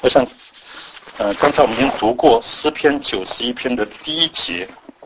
我想，刚才我们已经读过诗篇91篇的第1节，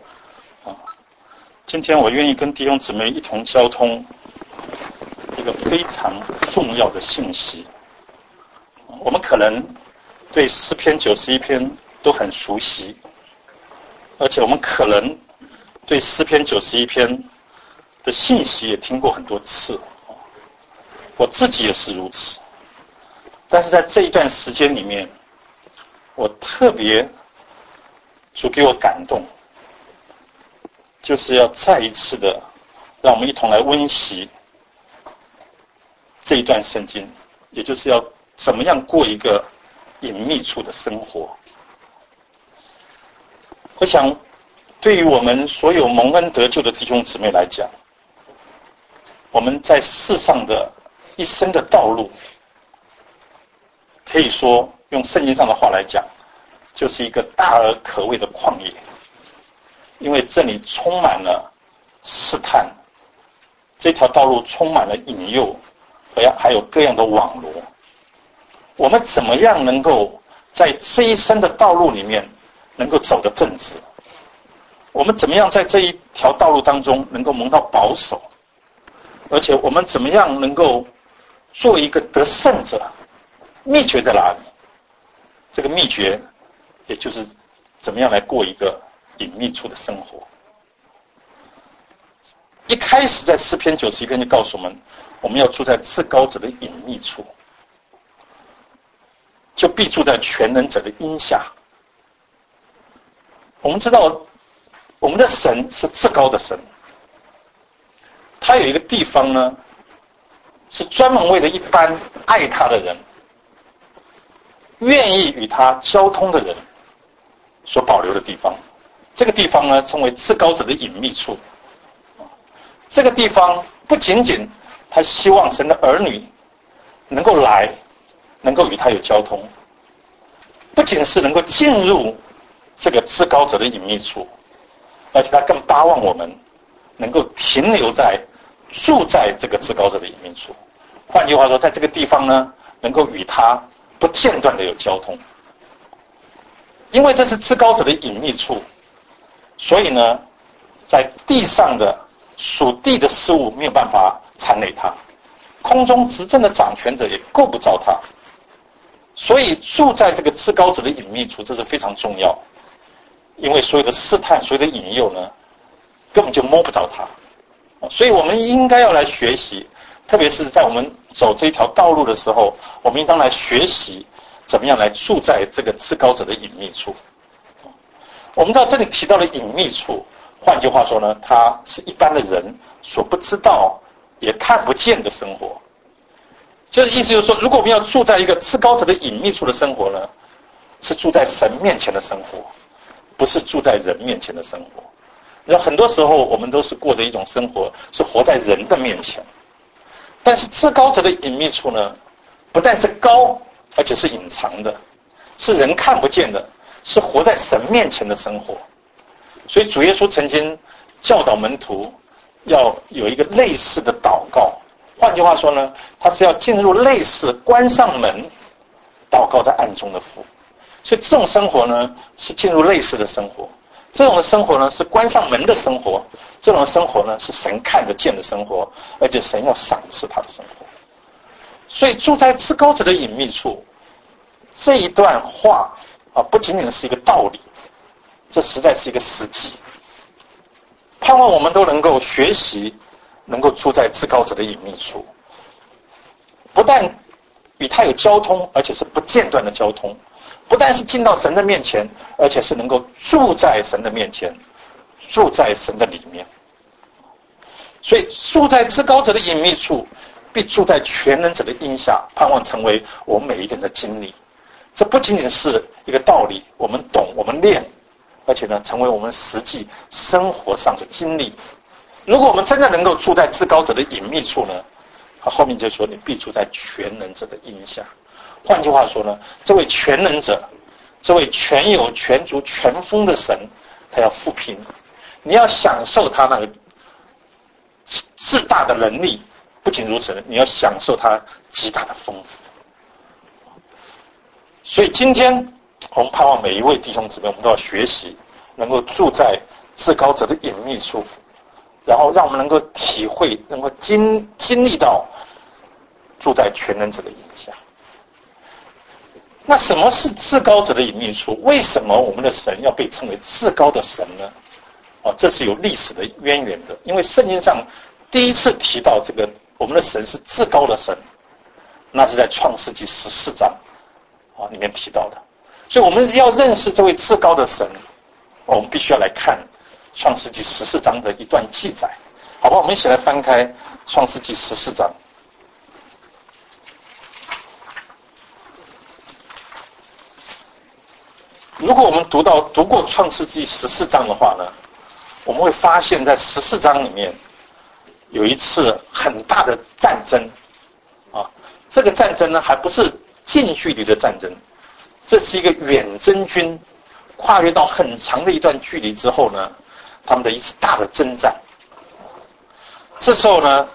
今天我愿意跟弟兄姊妹一同交通一个非常重要的信息。我们可能对诗篇91篇都很熟悉，而且我们可能对诗篇91篇的信息也听过很多次，我自己也是如此。但是在这一段时间里面，我特别主给我感动，就是要再一次的让我们一同来温习这一段圣经，也就是要怎么样过一个隐秘处的生活。我想对于我们所有蒙恩得救的弟兄姊妹来讲，我们在世上的一生的道路，可以说用圣经上的话来讲，就是一个大而可畏的旷野，因为这里充满了试探，这条道路充满了引诱，还有各样的网罗。我们怎么样能够在这一生的道路里面能够走得正直？我们怎么样在这一条道路当中能够蒙到保守？而且我们怎么样能够做一个得胜者？秘诀在哪里？这个秘诀也就是怎么样来过一个隐秘处的生活。一开始在诗篇91篇就告诉我们要住在至高者的隐秘处，就必住在全能者的荫下。我们知道我们的神是至高的神，他有一个地方呢，是专门为了一般爱他的人，愿意与他交通的人所保留的地方。这个地方呢，称为至高者的隐秘处。这个地方不仅仅他希望神的儿女能够来，能够与他有交通，不仅是能够进入这个至高者的隐秘处，而且他更巴望我们能够停留在住在这个至高者的隐秘处。换句话说，在这个地方呢，能够与他不间断的有交通。因为这是至高者的隐秘处，所以呢，在地上的属地的事物没有办法缠累他，空中执政的掌权者也够不着他。所以住在这个至高者的隐秘处，这是非常重要。因为所有的试探，所有的引诱呢，根本就摸不着他。所以我们应该要来学习，特别是在我们走这条道路的时候，我们应当来学习怎么样来住在这个至高者的隐秘处。我们知道这里提到的隐秘处，换句话说呢，它是一般的人所不知道也看不见的生活。就是意思就是说，如果我们要住在一个至高者的隐秘处的生活呢，是住在神面前的生活，不是住在人面前的生活。然后很多时候我们都是过着一种生活，是活在人的面前。但是至高者的隐秘处呢，不但是高，而且是隐藏的，是人看不见的，是活在神面前的生活。所以主耶稣曾经教导门徒要有一个类似的祷告，换句话说呢，他是要进入类似关上门祷告在暗中的父。所以这种生活呢，是进入类似的生活。这种的生活呢，是关上门的生活。这种的生活呢，是神看得见的生活，而且神要赏赐他的生活。所以住在至高者的隐秘处，这一段话不仅仅是一个道理，这实在是一个实际。盼望我们都能够学习，能够住在至高者的隐秘处，不但与他有交通，而且是不间断的交通。不但是进到神的面前，而且是能够住在神的面前，住在神的里面。所以住在至高者的隐秘处，必住在全能者的荫下，盼望成为我们每一个人的经历。这不仅仅是一个道理，我们懂，我们练，而且呢，成为我们实际生活上的经历。如果我们真的能够住在至高者的隐秘处呢，他后面就说你必住在全能者的荫下。换句话说呢，这位全能者，这位全有全足全丰的神，他要复辟你，你要享受他那个至大的能力。不仅如此，你要享受他极大的丰富。 所以今天我们盼望每一位弟兄姊妹，我们都要学习，能够住在至高者的隐秘处，然后让我们能够体会，能够经历到住在全能者的影下。那什么是至高者的隐秘处？为什么我们的神要被称为至高的神呢？这是有历史的渊源的。因为圣经上第一次提到这个我们的神是至高的神，那是在创世纪14章里面提到的。所以我们要认识这位至高的神，我们必须要来看创世纪14章的一段记载。好吧，我们一起来翻开创世纪14章。如果我们读过创世纪14章的话呢，我们会发现在14章里面有一次很大的战争这个战争呢还不是近距离的战争，这是一个远征军跨越到很长的一段距离之后呢，他们的一次大的征战。这时候呢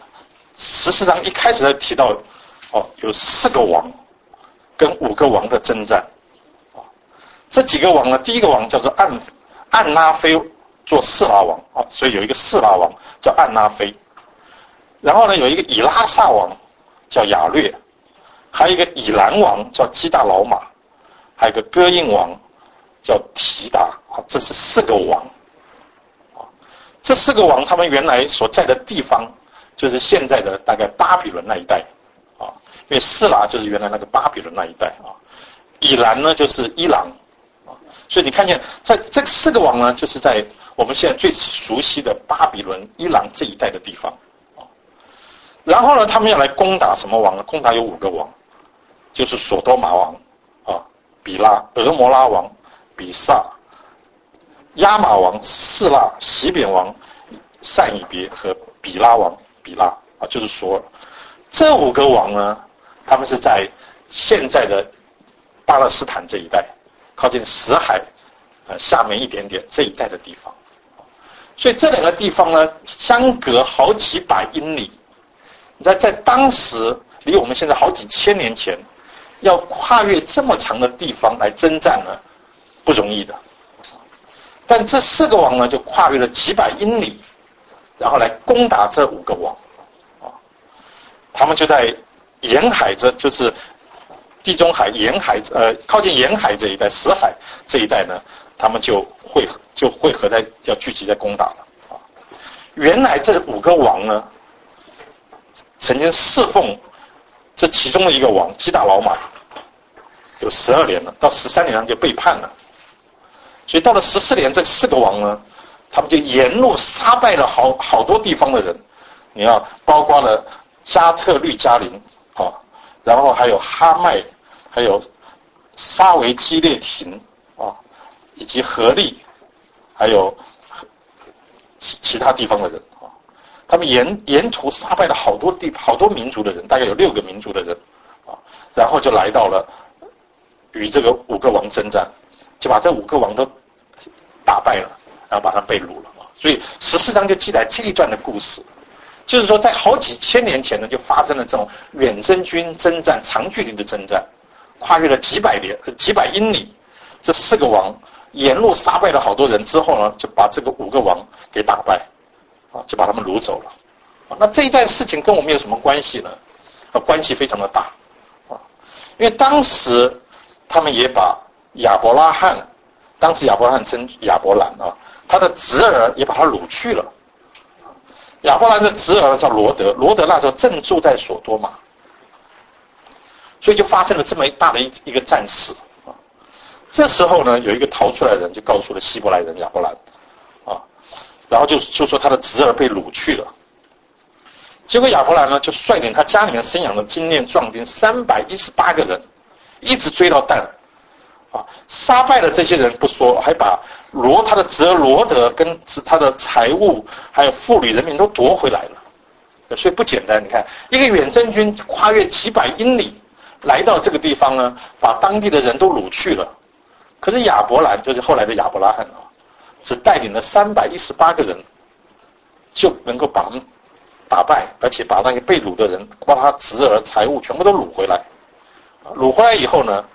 14章一开始提到有4个王跟5个王的征战。这几个王呢，第一个王叫做暗拉菲做示拉王所以有一个示拉王叫暗拉菲。然后呢有一个以拉萨王叫亚略，还有一个以兰王叫基大老马，还有一个哥印王叫提达这是4个王这4个王他们原来所在的地方就是现在的大概巴比伦那一带因为示拉就是原来那个巴比伦那一带以兰呢就是伊朗所以你看见在这4个王呢就是在我们现在最熟悉的巴比伦伊朗这一带的地方然后呢他们要来攻打什么王呢？攻打有5个王，就是索多玛王比拉、俄摩拉王比萨、亚玛王示拉、西扁王善以别和比拉王比拉就是说这5个王呢他们是在现在的巴勒斯坦这一带，靠近死海下面一点点这一带的地方。所以这2个地方呢相隔好几百英里，在当时离我们现在好几千年前要跨越这么长的地方来征战呢不容易的。但这4个王呢就跨越了几百英里，然后来攻打这5个王他们就在沿海就是地中海沿海靠近沿海这一带死海这一带呢他们就汇合在要聚集在攻打了原来这5个王呢曾经侍奉这其中的一个王基大老马有12年了，到13年他就背叛了。所以到了14年这4个王呢他们就沿路杀败了好多地方的人，你要包括了加特律加林然后还有哈麦，还有沙维基列廷以及何利，还有其他地方的人他们沿途杀败了好多民族的人，大概有6个民族的人然后就来到了与这个5个王征战，就把这5个王都打败了，然后把他被掳了所以14章就记载这一段的故事，就是说在好几千年前呢就发生了这种远征军征战，长距离的征战，跨越了几百英里，这4个王沿路杀败了好多人之后呢就把这个5个王给打败就把他们掳走了那这一段事情跟我们有什么关系呢？关系非常的大因为当时他们也把亚伯拉罕，当时亚伯拉罕称亚伯兰他的侄儿也把他掳去了。亚伯兰的侄儿叫罗德，罗德那时候正住在索多玛，所以就发生了这么大的一个战事这时候呢有一个逃出来的人就告诉了希伯来人亚伯兰然后就说他的侄儿被掳去了。结果亚伯兰呢就率领他家里面生养的精练壮丁318个人，一直追到但杀败了这些人不说，还把他的侄儿罗德跟他的财物还有妇女人民都夺回来了。所以不简单，你看一个远征军跨越几百英里来到这个地方呢，把当地的人都掳去了。可是亚伯兰就是后来的亚伯拉罕只带领了318个人就能够把他们打败，而且把那些被掳的人包括他侄儿财物全部都掳回来。掳回来以后呢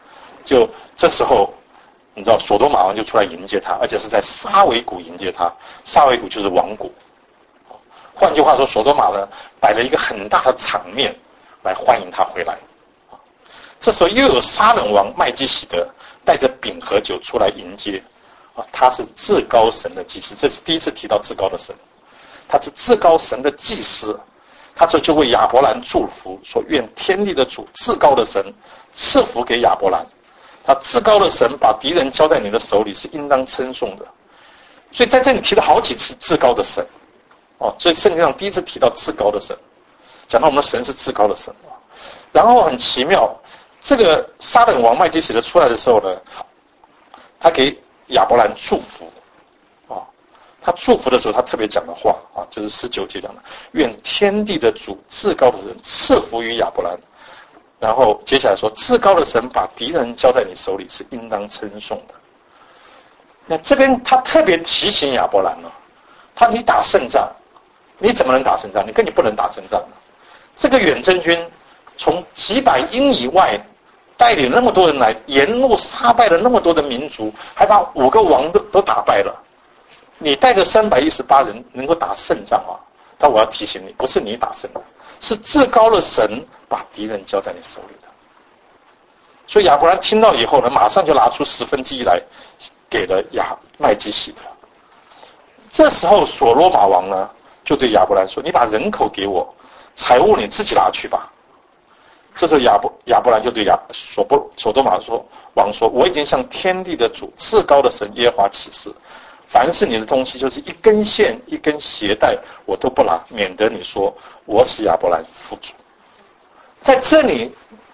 就这时候，你知道索多玛王就出来迎接他，而且是在沙维谷迎接他。沙维谷就是王谷。换句话说，索多玛呢摆了一个很大的场面来欢迎他回来。这时候又有撒冷王麦基洗德带着饼和酒出来迎接。他是至高神的祭司，这是第一次提到至高的神。他是至高神的祭司，他这就为亚伯兰祝福，说愿天地的主至高的神赐福给亚伯兰。他至高的神把敌人交在你的手里，是应当称颂的。所以在这里提了好几次至高的神。所以圣经上第一次提到至高的神，讲到我们的神是至高的神。然后很奇妙，这个撒冷王麦基洗德出来的时候呢，他给亚伯兰祝福。他祝福的时候，他特别讲的话就是19节讲的，愿天地的主至高的神赐福于亚伯兰。然后接下来说，至高的神把敌人交在你手里，是应当称颂的。那这边他特别提醒亚伯兰你打胜仗，你怎么能打胜仗？你根本不能打胜仗。这个远征军从几百英以外带领那么多人来，沿路杀败了那么多的民族，还把5个王都打败了。你带着318人能够打胜仗但我要提醒你，不是你打胜仗，是至高的神把敌人交在你手里的。所以亚伯兰听到以后呢，马上就拿出1/10来给了麦基洗德。这时候所罗马王呢就对亚伯兰说，你把人口给我，财物你自己拿去吧。这时候亚伯兰就对所多玛王说，我已经向天地的主至高的神耶和华起誓，凡是你的东西，就是一根线一根鞋带我都不拿，免得你说我使亚伯兰富足。在这里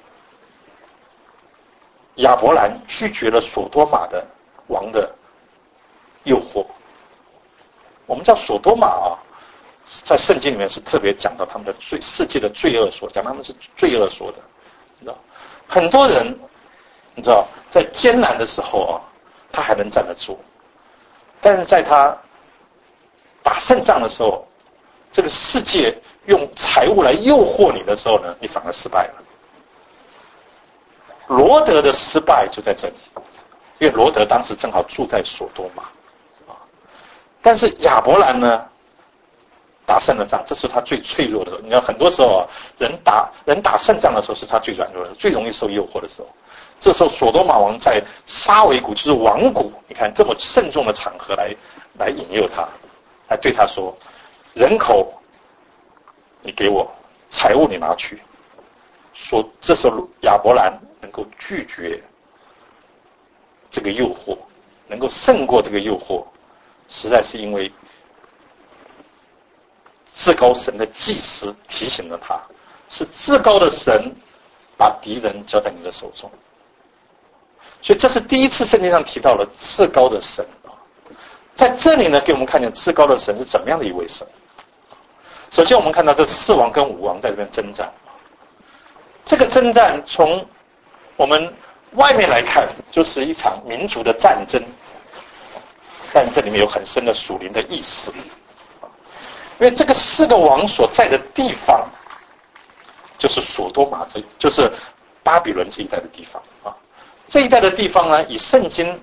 亚伯兰拒绝了所多玛的王的诱惑。我们知道所多玛在圣经里面是特别讲到他们的世界的罪恶所，讲他们是罪恶所的。你知道很多人你知道在艰难的时候他还能站得住，但是在他打胜仗的时候，这个世界用财物来诱惑你的时候呢，你反而失败了。罗德的失败就在这里，因为罗德当时正好住在所多玛。但是亚伯兰呢打胜了仗，这是他最脆弱的时候。你知道很多时候人打胜仗的时候是他最软弱的，最容易受诱惑的时候。这时候所多玛王在沙维谷，就是王谷，你看这么慎重的场合来引诱他，来对他说，人口你给我，财物你拿去。说这时候亚伯兰能够拒绝这个诱惑，能够胜过这个诱惑，实在是因为至高神的祭司提醒了他，是至高的神把敌人交在你的手中。所以这是第一次圣经上提到了至高的神。在这里呢，给我们看见至高的神是怎么样的一位神。首先我们看到这4王跟5王在这边征战，这个征战从我们外面来看就是一场民族的战争，但这里面有很深的属灵的意思。因为这个4个王所在的地方就是所多玛，就是巴比伦这一带的地方这一带的地方呢，以圣经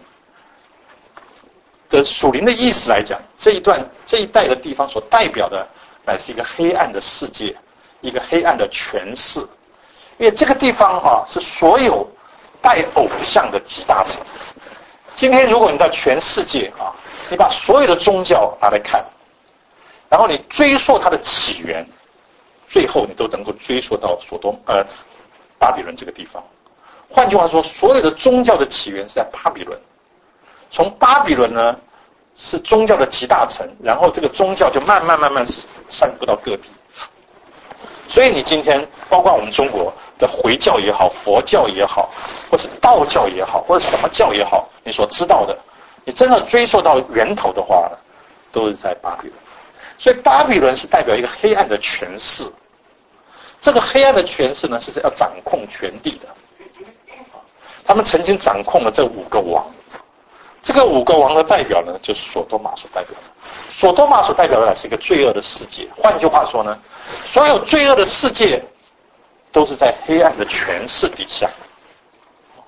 的属灵的意思来讲，这一带的地方所代表的乃是一个黑暗的世界，一个黑暗的权势。因为这个地方是所有拜偶像的集大成。今天如果你到全世界你把所有的宗教拿来看，然后你追溯它的起源，最后你都能够追溯到巴比伦这个地方。换句话说，所有的宗教的起源是在巴比伦。从巴比伦呢是宗教的集大成，然后这个宗教就慢慢散布到各地。所以你今天包括我们中国的回教也好，佛教也好，或是道教也好，或者什么教也好，你所知道的，你真的追溯到源头的话呢，都是在巴比伦。所以巴比伦是代表一个黑暗的权势，这个黑暗的权势呢是要掌控全地的。他们曾经掌控了这5个王，这个5个王的代表呢就是所多玛所代表的。所多玛所代表的是一个罪恶的世界。换句话说呢，所有罪恶的世界都是在黑暗的权势底下。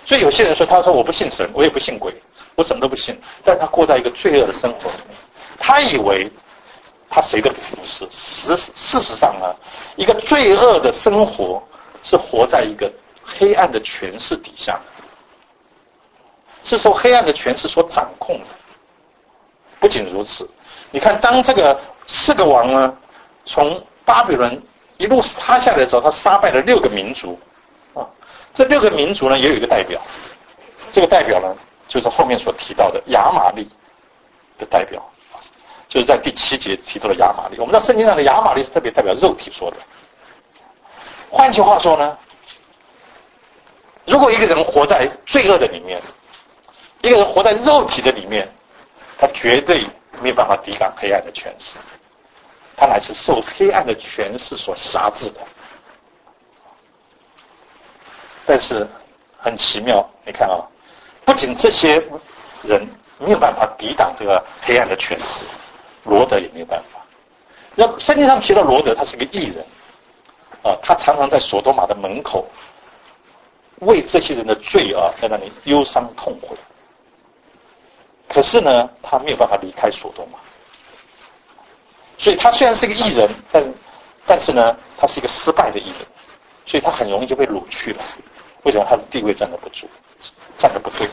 所以有些人说，他说我不信神，我也不信鬼，我什么都不信，但他过在一个罪恶的生活里面，他以为他谁都不服侍。事实上呢，一个罪恶的生活是活在一个黑暗的权势底下的，是受黑暗的权势所掌控的。不仅如此，你看，当这个4个王呢，从巴比伦一路杀下来的时候，他杀败了6个民族啊。这6个民族呢，也有一个代表，这个代表呢，就是后面所提到的亚玛力的代表，就是在第7节提到的亚玛力。我们知道圣经上的亚玛力是特别代表肉体说的。换句话说呢，如果一个人活在罪恶的里面，一个人活在肉体的里面，他绝对没有办法抵挡黑暗的权势，他乃是受黑暗的权势所辖制的。但是很奇妙，你看啊，不仅这些人没有办法抵挡这个黑暗的权势，罗德也没有办法。那圣经上提到罗德，他是个义人啊，他常常在索多玛的门口为这些人的罪啊在那里忧伤痛悔。可是呢，他没有办法离开索多玛，所以他虽然是个义人，但是呢，他是一个失败的义人，所以他很容易就被掳去了。为什么他的地位站得不住，站得不对？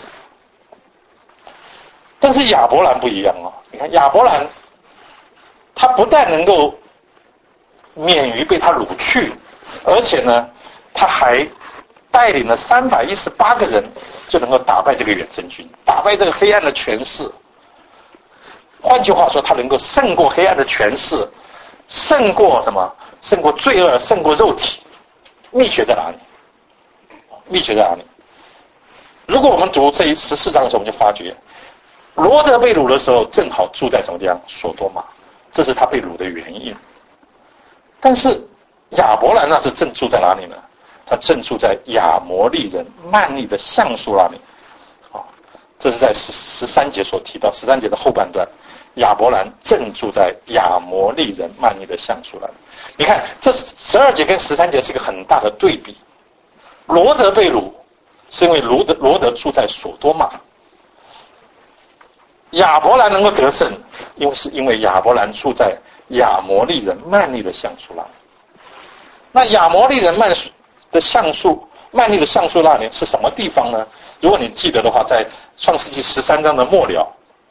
但是亚伯兰不一样哦，你看亚伯兰，他不但能够免于被他掳去，而且呢，他还带领了318个人，就能够打败这个远征军，打败这个黑暗的权势。换句话说，他能够胜过黑暗的权势，胜过什么？胜过罪恶，胜过肉体。秘诀在哪里？秘诀在哪里？如果我们读这14章的时候，我们就发觉，罗德被掳的时候，正好住在什么地方？索多玛，这是他被掳的原因。但是亚伯兰那是正住在哪里呢？他正住在亚摩利人曼利的橡树那里。这是在13节所提到，13节的后半段，亚伯兰正住在亚摩利人曼利的橡树那里。你看，这12节跟13节是一个很大的对比。罗德被掳，是因为罗德住在索多玛；亚伯兰能够得胜，因为亚伯兰住在亚摩利人曼利的橡树那里。那亚摩利人曼利的橡树那里是什么地方呢？如果你记得的话，在创世纪13章的末了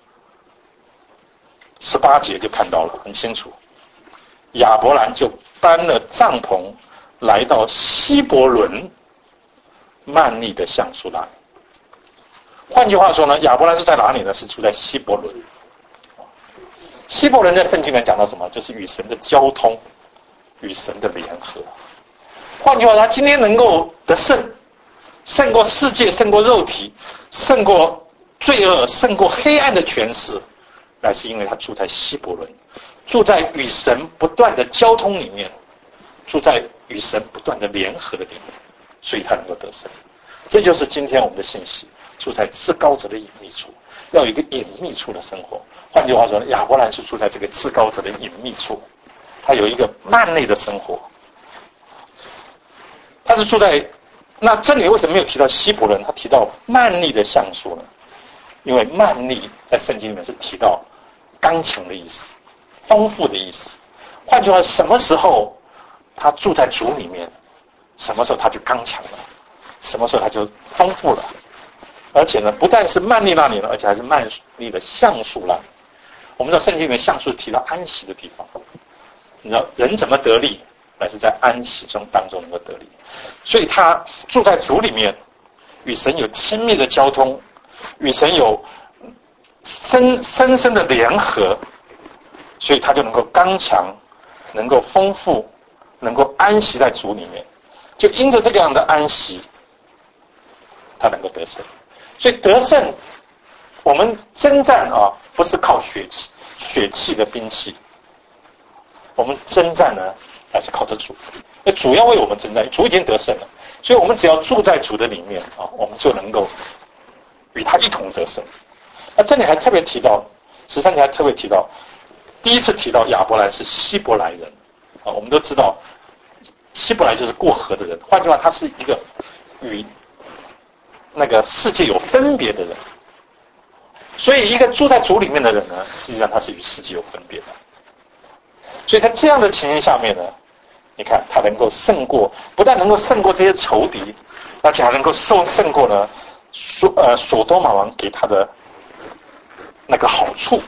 18节就看到了，很清楚。亚伯兰就搬了帐篷，来到希伯伦曼利的橡树那里。换句话说呢，亚伯兰是在哪里呢？是住在希伯伦。希伯伦在圣经里面讲到什么？就是与神的交通，与神的联合。换句话说，他今天能够得胜，胜过世界，胜过肉体，胜过罪恶，胜过黑暗的权势，乃是因为他住在希伯伦，住在与神不断的交通里面，住在与神不断的联合的里面，所以他能够得胜。这就是今天我们的信息，住在至高者的隐秘处，要有一个隐秘处的生活。换句话说，亚伯兰是住在这个至高者的隐秘处，他有一个幔内的生活。他是住在，那这里为什么没有提到希伯伦，他提到曼利的橡树呢？因为曼利在圣经里面是提到刚强的意思，丰富的意思。换句话说，什么时候他住在主里面，什么时候他就刚强了，什么时候他就丰富了。而且呢，不但是曼利那里了，而且还是曼利的橡树那里。我们知道圣经里面橡树提到安息的地方，你知道人怎么得力，乃是在安息当中能够得力。所以他住在主里面，与神有亲密的交通，与神有深深的联合，所以他就能够刚强，能够丰富，能够安息在主里面。就因着这个样的安息，他能够得胜。所以得胜，我们征战啊，不是靠血气的兵器，我们征战呢，还是靠着主。主要为我们征战，主已经得胜了，所以我们只要住在主的里面啊，我们就能够与他一同得胜。那这里还特别提到13节还特别提到，第一次提到亚伯兰是希伯来人啊，我们都知道希伯来就是过河的人，换句话，他是一个与那个世界有分别的人。所以一个住在主里面的人呢，实际上他是与世界有分别的。所以在这样的情形下面呢，你看他能够胜过，不但能够胜过这些仇敌，而且还能够胜过呢所多玛王给他的那个好处。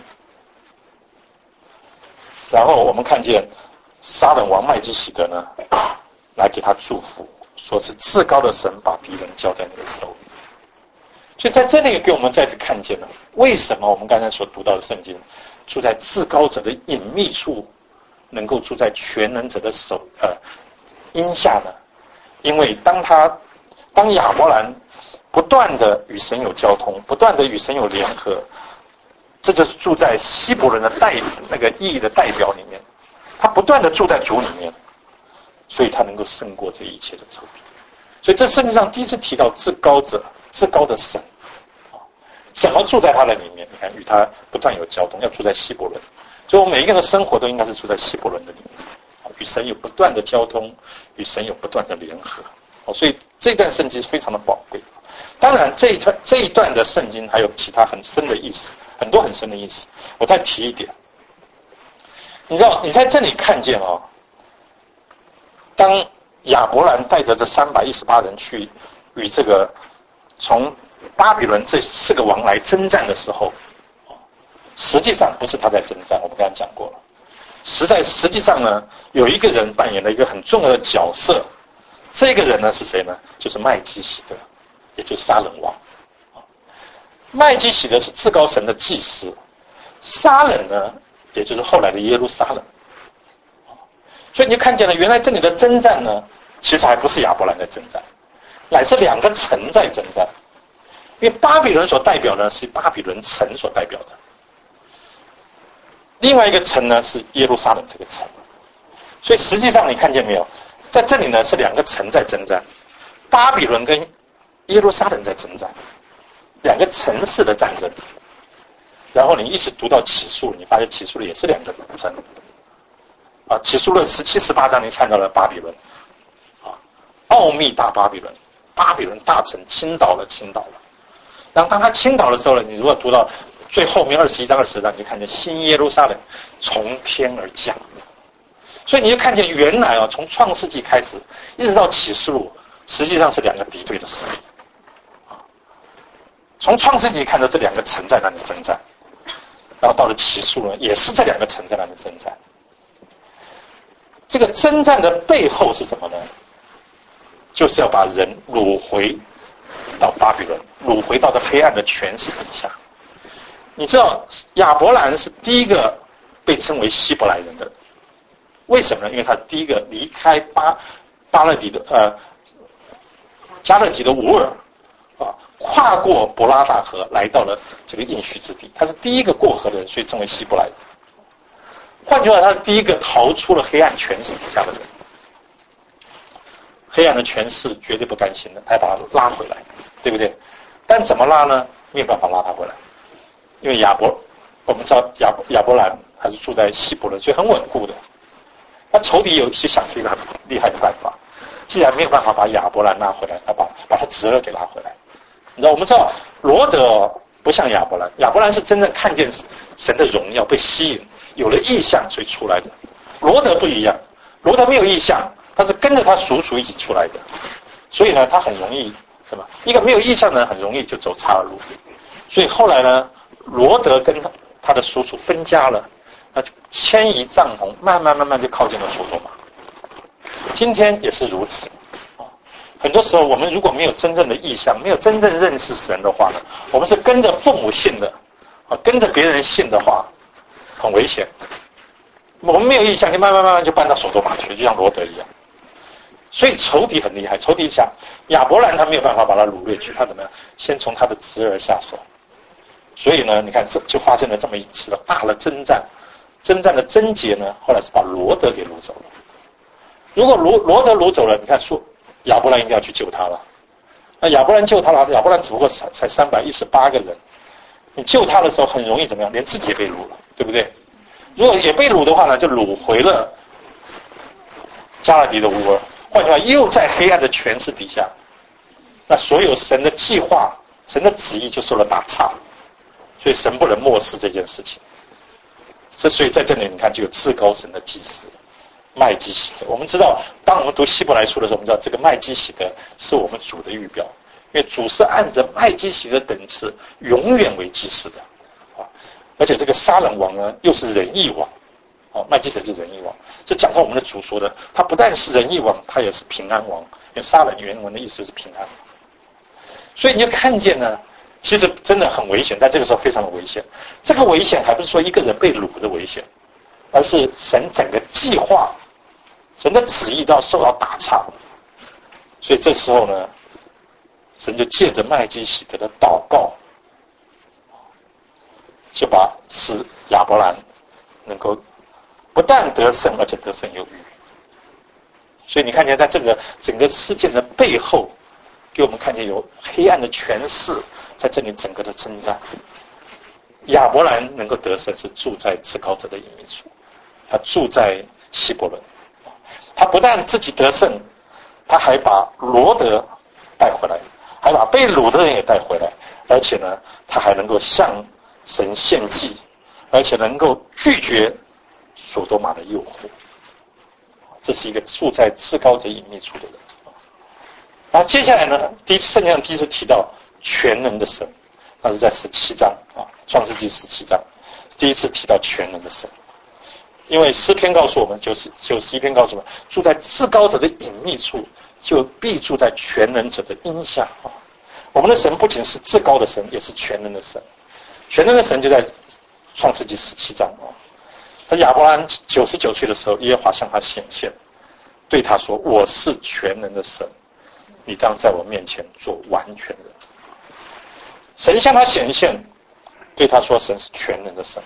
然后我们看见撒冷王麦基洗德呢，来给他祝福，说是至高的神把敌人交在你的手里。所以在这里给我们再次看见了，为什么我们刚才所读到的圣经，住在至高者的隐秘处，能够住在全能者的荫下呢？因为当亚伯兰不断的与神有交通，不断的与神有联合，这就是住在希伯伦的那个意义的代表里面，他不断的住在主里面，所以他能够胜过这一切的仇敌。所以这圣经上第一次提到至高者、至高的神，怎么住在他的里面？你看，与他不断有交通，要住在希伯伦。所以我们每一个人的生活都应该是住在希伯伦的里面，与神有不断的交通，与神有不断的联合。所以这段圣经非常的宝贵。当然这一段的圣经还有其他很深的意思，很多很深的意思。我再提一点，你知道你在这里看见当亚伯兰带着这318人去与这个从巴比伦这4个王来征战的时候，实际上不是他在征战，我们刚才讲过了。实际上呢，有一个人扮演了一个很重要的角色，这个人呢是谁呢？就是麦基洗德，也就是撒冷王。麦基洗德是至高神的祭司，撒冷呢，也就是后来的耶路撒冷。所以你就看见了，原来这里的征战呢，其实还不是亚伯兰在征战，乃是2个城在征战。因为巴比伦所代表呢是巴比伦城所代表的，另外一个城呢是耶路撒冷这个城。所以实际上你看见没有，在这里呢是2个城在征战，巴比伦跟耶路撒冷在征战，2个城市的战争。然后你一直读到启示录，你发现启示录也是2个城启示录17、18章你看到了巴比伦奥秘大巴比伦，巴比伦大城倾倒了。然后当他倾倒的时候呢，你如果读到最后面21章、20章，你就看见新耶路撒冷从天而降。所以你就看见原来从创世纪开始一直到启示录，实际上是2个敌对的势力。从创世纪看到这2个城在那里征战，然后到了启示录呢，也是这2个城在那里征战。这个征战的背后是什么呢？就是要把人掳回到巴比伦，掳回到这黑暗的权势底下。你知道亚伯兰是第一个被称为希伯来人的，为什么呢？因为他第一个离开加勒底的乌尔跨过伯拉大河来到了这个应许之地，他是第一个过河的人，所以称为希伯来人。换句话说，他是第一个逃出了黑暗权势底下的人。黑暗的权势绝对不甘心的，他要把他拉回来，对不对？但怎么拉呢？没有办法拉他回来，因为我们知道亚伯兰还是住在希伯伦，所以很稳固的。那仇敌有些想出一个很厉害的办法，既然没有办法把亚伯兰拉回来，他把他侄儿给拉回来。你知道，我们知道罗德不像亚伯兰，亚伯兰是真正看见神的荣耀，被吸引，有了异象所以出来的。罗德不一样，罗德没有异象，他是跟着他叔叔一起出来的，所以呢，他很容易什么？一个没有异象的人很容易就走岔路。所以后来呢，罗德跟他的叔叔分家了，那迁移帐篷，慢慢就靠近了所多玛。今天也是如此。很多时候我们如果没有真正的意向，没有真正认识神的话呢，我们是跟着父母信的，跟着别人信的话，很危险。我们没有意向，就慢慢就搬到所多玛去，就像罗德一样。所以仇敌很厉害，仇敌想亚伯兰他没有办法把他掳掠去，他怎么样？先从他的侄儿下手。所以呢，你看这就发生了这么一次的大的征战，征战的症结呢，后来是把罗德给掳走了。如果罗德掳走了，你看说亚伯兰一定要去救他了。那亚伯兰救他了，亚伯兰只不过才318个人，你救他的时候很容易怎么样？连自己也被掳了，对不对？如果也被掳的话呢，就掳回了加勒底的乌尔，换句话又在黑暗的权势底下。 那所有神的计划、神的旨意就受了打岔，所以神不能漠视这件事情。所以在这里你看就有至高神的祭司麦基洗德。我们知道，当我们读希伯来书的时候，我们知道这个麦基洗德是我们主的预表，因为主是按着麦基洗德等次永远为祭司的啊。而且这个撒冷王呢，又是仁义王。麦基洗德就是仁义王，这讲到我们的主说的，他不但是仁义王，他也是平安王。因为撒冷原文的意思是平安，所以你就看见呢，其实真的很危险，在这个时候非常的危险。这个危险还不是说一个人被掳的危险，而是神整个计划、神的旨意都要受到打岔。所以这时候呢，神就借着麦基洗德的祷告，就把使亚伯兰能够不但得胜，而且得胜有余。所以你看见在这个整个事件的背后，给我们看见有黑暗的权势在这里整个的征战。亚伯兰能够得胜，是住在至高者的隐秘处，他住在希伯伦，他不但自己得胜，他还把罗德带回来，还把被掳的人也带回来，而且呢，他还能够向神献祭，而且能够拒绝所多玛的诱惑。这是一个住在至高者隐秘处的人。然后接下来呢，圣经上第一次提到全能的神，那是在17章啊，创世纪17章第一次提到全能的神。因为诗篇告诉我们，91篇告诉我们，住在至高者的隐秘处，就必住在全能者的荫下啊。我们的神不仅是至高的神，也是全能的神。全能的神就在创世纪17章啊。他亚伯兰99岁的时候，耶和华向他显现，对他说：“我是全能的神，你当在我面前做完全人。”神向他显现，对他说：“神是全能的神。”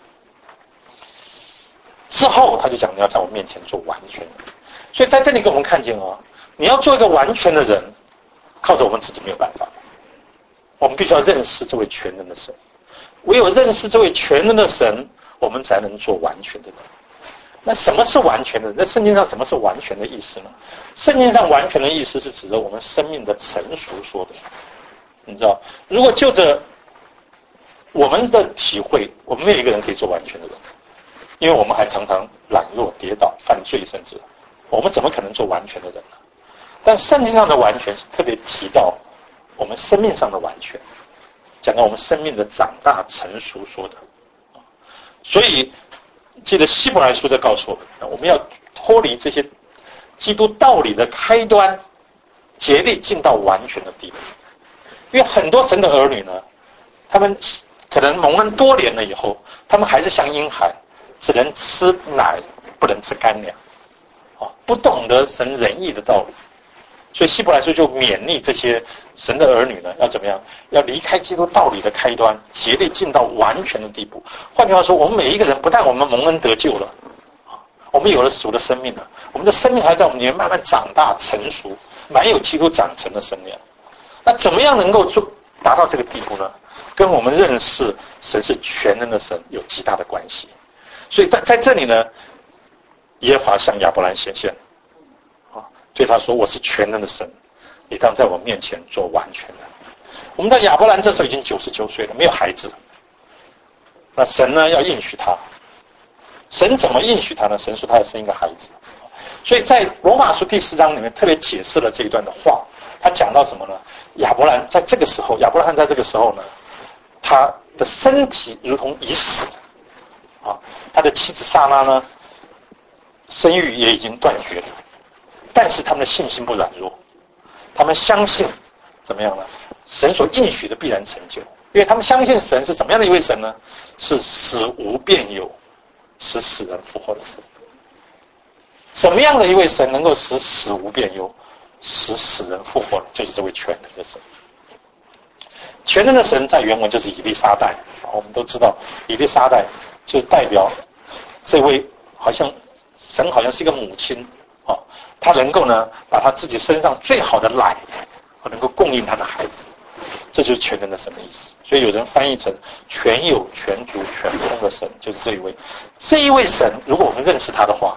之后他就讲：“你要在我面前做完全人。”所以在这里给我们看见啊，你要做一个完全的人，靠着我们自己没有办法，我们必须要认识这位全能的神。唯有认识这位全能的神，我们才能做完全的人。那什么是完全的人？在圣经上什么是完全的意思呢？圣经上完全的意思是指着我们生命的成熟说的。你知道，如果就着我们的体会，我们没有一个人可以做完全的人，因为我们还常常懒惰、跌倒、犯罪，甚至我们怎么可能做完全的人呢？但圣经上的完全是特别提到我们生命上的完全，讲到我们生命的长大成熟说的。所以记得希伯来书在告诉我们，我们要脱离这些基督道理的开端，竭力进到完全的地步。因为很多神的儿女呢，他们可能蒙恩多年了以后，他们还是像婴孩，只能吃奶，不能吃干粮，不懂得神仁义的道理。所以希伯来书就勉励这些神的儿女呢，要怎么样？要离开基督道理的开端，竭力进到完全的地步。换句话说，我们每一个人不但我们蒙恩得救了，我们有了属的生命了，我们的生命还在我们里面慢慢长大成熟，满有基督长成的生命。那怎么样能够达到这个地步呢？跟我们认识神是全能的神有极大的关系。所以在这里呢，耶和华向亚伯兰显现，对他说：“我是全能的神，你当在我面前做完全的。”我们的亚伯兰这时候已经99岁了，没有孩子。那神呢要应许他，神怎么应许他呢？神说他要生一个孩子。所以在罗马书第4章里面特别解释了这一段的话。他讲到什么呢？亚伯兰在这个时候呢，他的身体如同已死啊，他的妻子撒拉呢，生育也已经断绝了。但是他们的信心不软弱，他们相信怎么样呢？神所应许的必然成就，因为他们相信神是怎么样的一位神呢？是死无变有，使死人复活的神。怎么样的一位神能够使死无变有，使死人复活的？就是这位全能的神。全能的神在原文就是以利沙代，我们都知道以利沙代就代表这位神好像是一个母亲。他能够呢，把他自己身上最好的奶，能够供应他的孩子，这就是全能的神的意思。所以有人翻译成全有、全足、全丰的神，就是这一位。这一位神，如果我们认识他的话，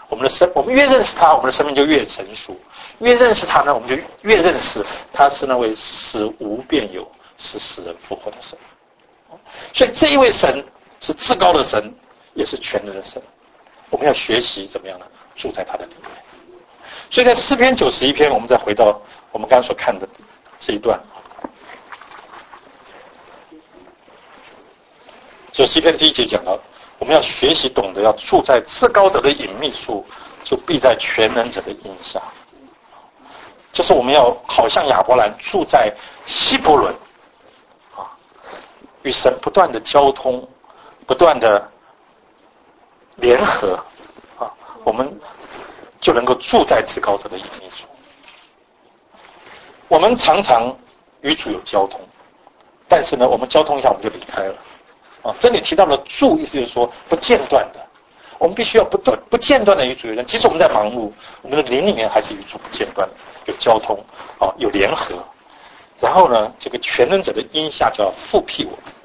我们越认识他，我们的生命就越成熟。越认识他呢，我们就越认识他是那位使无变有、是使人复活的神。所以这一位神是至高的神，也是全能的神。我们要学习怎么样呢？住在他的里面。所以在诗篇91篇，我们再回到我们刚刚所看的这一段。91篇第1节讲到，我们要学习懂得要住在至高者的隐秘处，就必在全能者的荫下。就是我们要好像亚伯兰住在希伯伦啊，与神不断的交通，不断的联合啊，我们就能够住在至高者的隐秘处。我们常常与主有交通，但是呢，我们交通一下我们就离开了啊。这里提到了住，意思就是说不间断的，我们必须要不间断的与主有人。即使我们在忙碌，我们的灵里面还是与主不间断的，有交通啊，有联合。然后呢，这个全能者的荫下就要复辟我们。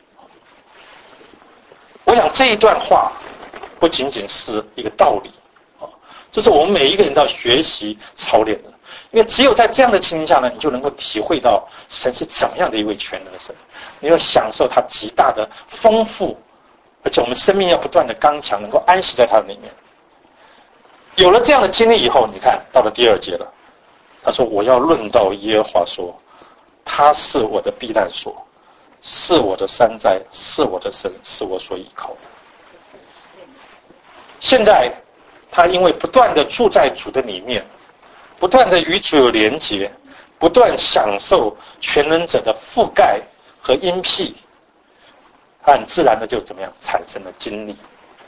我想这一段话不仅仅是一个道理啊，这是我们每一个人都要学习操练的。因为只有在这样的情形下呢，你就能够体会到神是怎么样的一位全能的神，你要享受他极大的丰富，而且我们生命要不断的刚强，能够安息在他的里面。有了这样的经历以后，你看到了第2节了，他说我要论到耶和华说，他是我的避难所，是我的山寨，是我的神，是我所依靠的。现在他因为不断的住在主的里面，不断的与主有连结，不断享受全能者的覆盖和荫庇，他很自然的就怎么样产生了经历。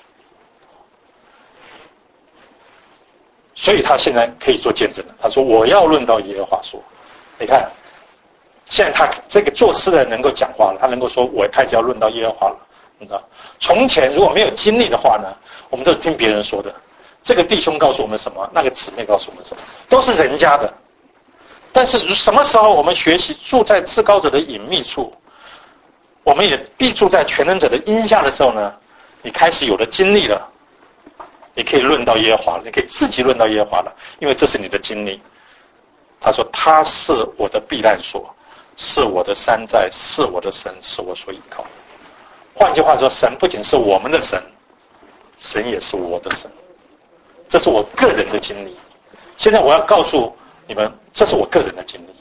所以他现在可以做见证了。他说我要论到耶和华说，你看现在他这个作诗的人能够讲话了，他能够说我开始要论到耶和华了，你知道从前如果没有经历的话呢，我们都是听别人说的，这个弟兄告诉我们什么，那个姊妹告诉我们什么，都是人家的。但是什么时候我们学习住在至高者的隐秘处，我们也必住在全能者的荫下的时候呢，你开始有了经历了，你可以论到耶和华了，你可以自己论到耶和华了，因为这是你的经历。他说他是我的避难所，是我的山寨，是我的神，是我所依靠的。换句话说，神不仅是我们的神，神也是我的神。这是我个人的经历。现在我要告诉你们，这是我个人的经历。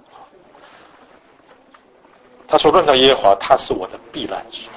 他说论到耶和华，他是我的避难所。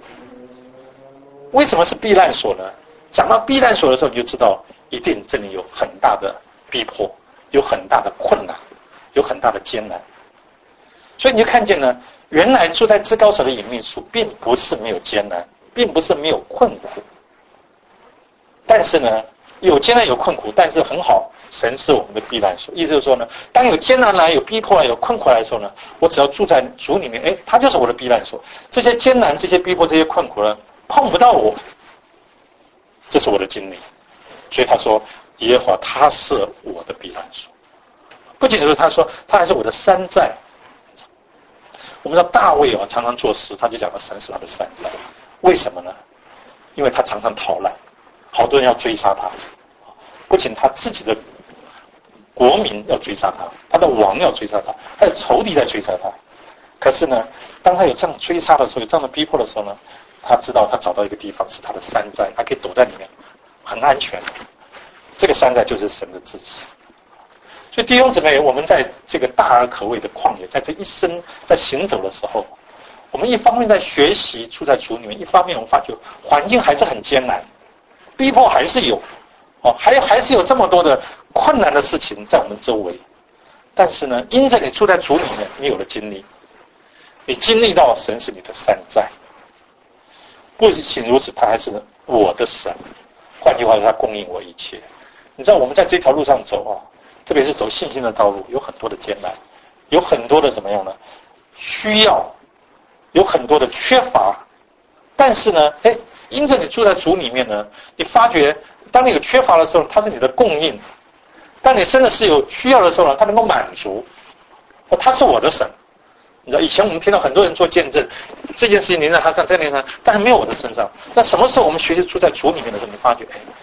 为什么是避难所呢？讲到避难所的时候，你就知道一定这里有很大的逼迫，有很大的困难，有很大的艰难。所以你就看见呢，原来住在至高者的隐秘处并不是没有艰难，并不是没有困苦。但是呢，有艰难有困苦，但是很好，神是我们的避难所。意思就是说呢，当有艰难来、有逼迫来、有困苦来的时候呢，我只要住在主里面，他就是我的避难所。这些艰难、这些逼迫、这些困苦呢，碰不到我。这是我的经历。所以他说耶和华他是我的避难所。不仅是他说他还是我的山寨。我们知道大卫常常作诗，他就讲到神是他的山寨。为什么呢？因为他常常逃难，好多人要追杀他，不仅他自己的国民要追杀他，他的王要追杀他，他的仇敌在追杀他。可是呢，当他有这样追杀的时候，有这样的逼迫的时候呢，他知道他找到一个地方是他的山寨，他可以躲在里面，很安全。这个山寨就是神的自己。所以弟兄姊妹，我们在这个大而可畏的旷野，在这一生在行走的时候，我们一方面在学习住在主里面，一方面我们发觉环境还是很艰难，逼迫还是有，还是有这么多的困难的事情在我们周围。但是呢，因着你住在主里面，你有了经历，你经历到神是你的山寨。不仅如此，他还是我的神。换句话说，他供应我一切。你知道我们在这条路上走特别是走信心的道路，有很多的艰难，有很多的怎么样呢？需要，有很多的缺乏。但是呢，因着你住在主里面呢，你发觉当你有缺乏的时候，他是你的供应；当你真的是有需要的时候呢，他能够满足。他是我的神。你知道以前我们听到很多人做见证，这件事情连在他上，这件事情上，但是没有我的身上。那什么时候我们学习住在主里面的时候，你发觉，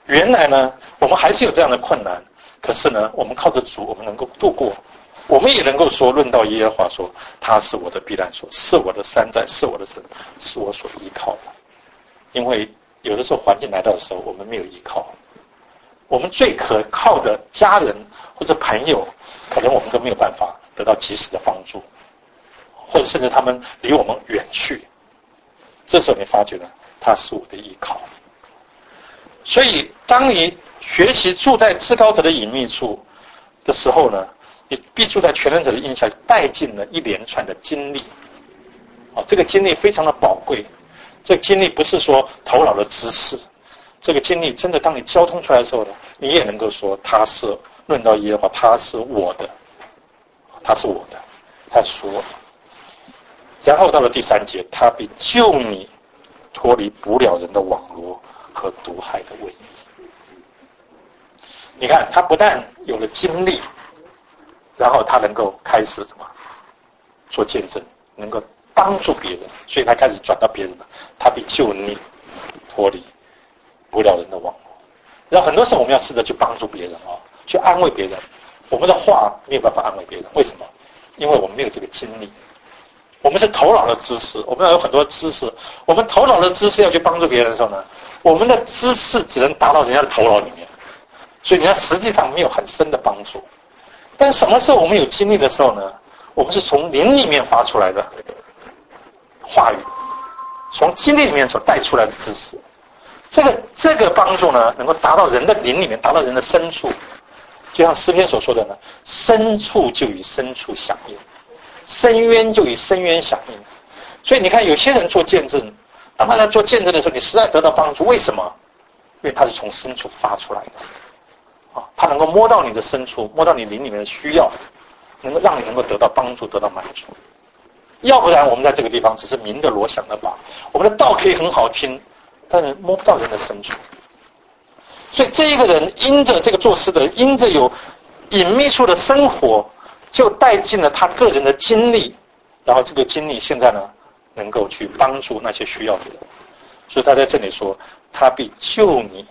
原来呢，我们还是有这样的困难，可是呢，我们靠着主，我们能够度过。我们也能够说，论到耶和华说，他是我的避难所，是我的山寨，是我的神，是我所依靠的。因为有的时候环境来到的时候，我们没有依靠，我们最可靠的家人或者朋友，可能我们都没有办法得到及时的帮助，或者甚至他们离我们远去。这时候你发觉呢，他是我的依靠。所以，当你学习住在至高者的隐秘处的时候呢，你必住在全能者的荫下，带进了一连串的经历。这个经历非常的宝贵。这个经历不是说头脑的知识，这个经历真的当你交通出来的时候呢，你也能够说他是论到耶和华，他是我的，他是我的，他属我的。然后到了第3节，他必救你脱离捕鸟人的网罗和毒害的瘟疫。你看，他不但有了经历，然后他能够开始什么做见证，能够帮助别人，所以他开始转到别人了。他必救你脱离捕鸟人的网络。然后很多时候我们要试着去帮助别人去安慰别人。我们的话没有办法安慰别人，为什么？因为我们没有这个经历。我们是头脑的知识，我们要有很多知识。我们头脑的知识要去帮助别人的时候呢，我们的知识只能达到人家的头脑里面，所以人家实际上没有很深的帮助。但什么时候我们有经历的时候呢？我们是从灵里面发出来的话语，从经历里面所带出来的知识。这个帮助呢，能够达到人的灵里面，达到人的深处。就像诗篇所说的呢，深处就与深处响应，深渊就与深渊响应。所以你看，有些人做见证，当他在做见证的时候，你实在得到帮助，为什么？因为他是从深处发出来的，他能够摸到你的深处，摸到你灵里面的需要，能够让你能够得到帮助，得到满足。要不然我们在这个地方只是明的锣响的把，我们的道可以很好听，但是摸不到人的深处。所以这一个人因着这个做事的人，因着有隐秘处的生活，就带进了他个人的经历，然后这个经历现在呢，能够去帮助那些需要的人。所以他在这里说，他必救你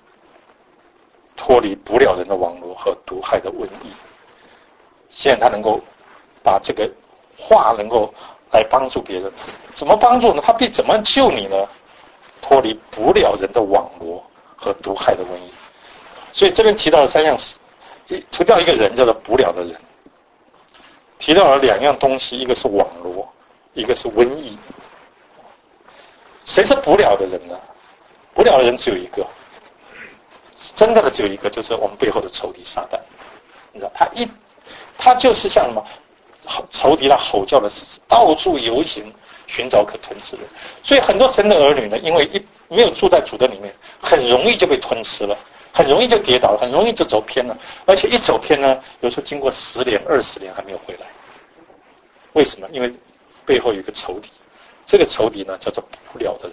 脱离捕鸟人的网罗和毒害的瘟疫。现在他能够把这个话能够来帮助别人，怎么帮助呢？他必怎么救你呢？脱离捕鸟人的网罗和毒害的瘟疫。所以这边提到了3样事，提到一个人叫做捕鸟的人，提到了2样东西，一个是网罗，一个是瘟疫。谁是捕鸟的人呢？捕鸟的人只有一个，真正的只有一个，就是我们背后的仇敌撒旦。你知道，他就是像什么仇敌，他吼叫的到处游行，寻找可吞吃的。所以很多神的儿女呢，因为没有住在主的里面，很容易就被吞吃了，很容易就跌倒了，很容易就走偏了。而且一走偏呢，有时候经过10年、20年还没有回来。为什么？因为背后有一个仇敌，这个仇敌呢叫做捕鸟的人。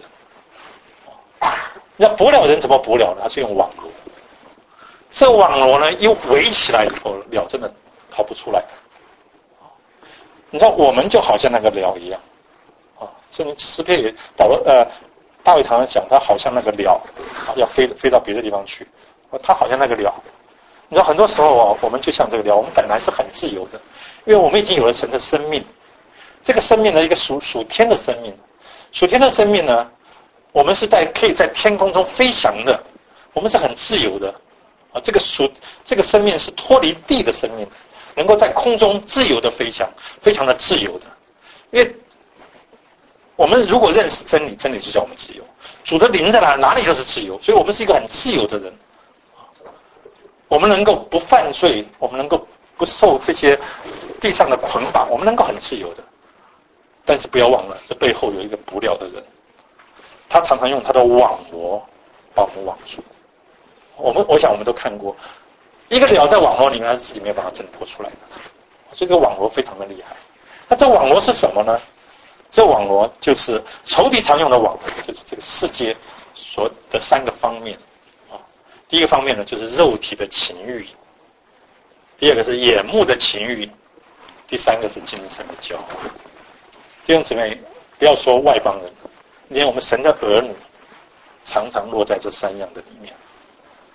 那捕鸟人怎么捕鸟呢？他是用网罗。这网罗呢，一围起来以后，鸟真的逃不出来的。你知道，我们就好像那个鸟一样甚至诗篇也大卫常常讲，他好像那个鸟要飞到别的地方去，他好像那个鸟。你知道，很多时候我们就像这个鸟，我们本来是很自由的，因为我们已经有了神的生命。这个生命呢，一个属天的生命，属天的生命呢，我们是可以在天空中飞翔的，我们是很自由的这个生命是脱离地的生命，能够在空中自由的飞翔，非常的自由的。因为我们如果认识真理，真理就叫我们自由。主的灵在哪里就是自由，所以我们是一个很自由的人。我们能够不犯罪，我们能够不受这些地上的捆绑，我们能够很自由的。但是不要忘了，这背后有一个捕鸟的人，他常常用他的网罗把我们网住。我想我们都看过，一个鸟在网罗里面，它是自己没有办法挣脱出来的，所以这个网罗非常的厉害。那这网罗是什么呢？这网罗就是仇敌常用的网罗，就是这个世界所的3个方面第一个方面呢，就是肉体的情欲；第二个是眼目的情欲；第3个是精神的骄傲。弟兄姊妹，不要说外邦人，连我们神的儿女常常落在这3样的里面。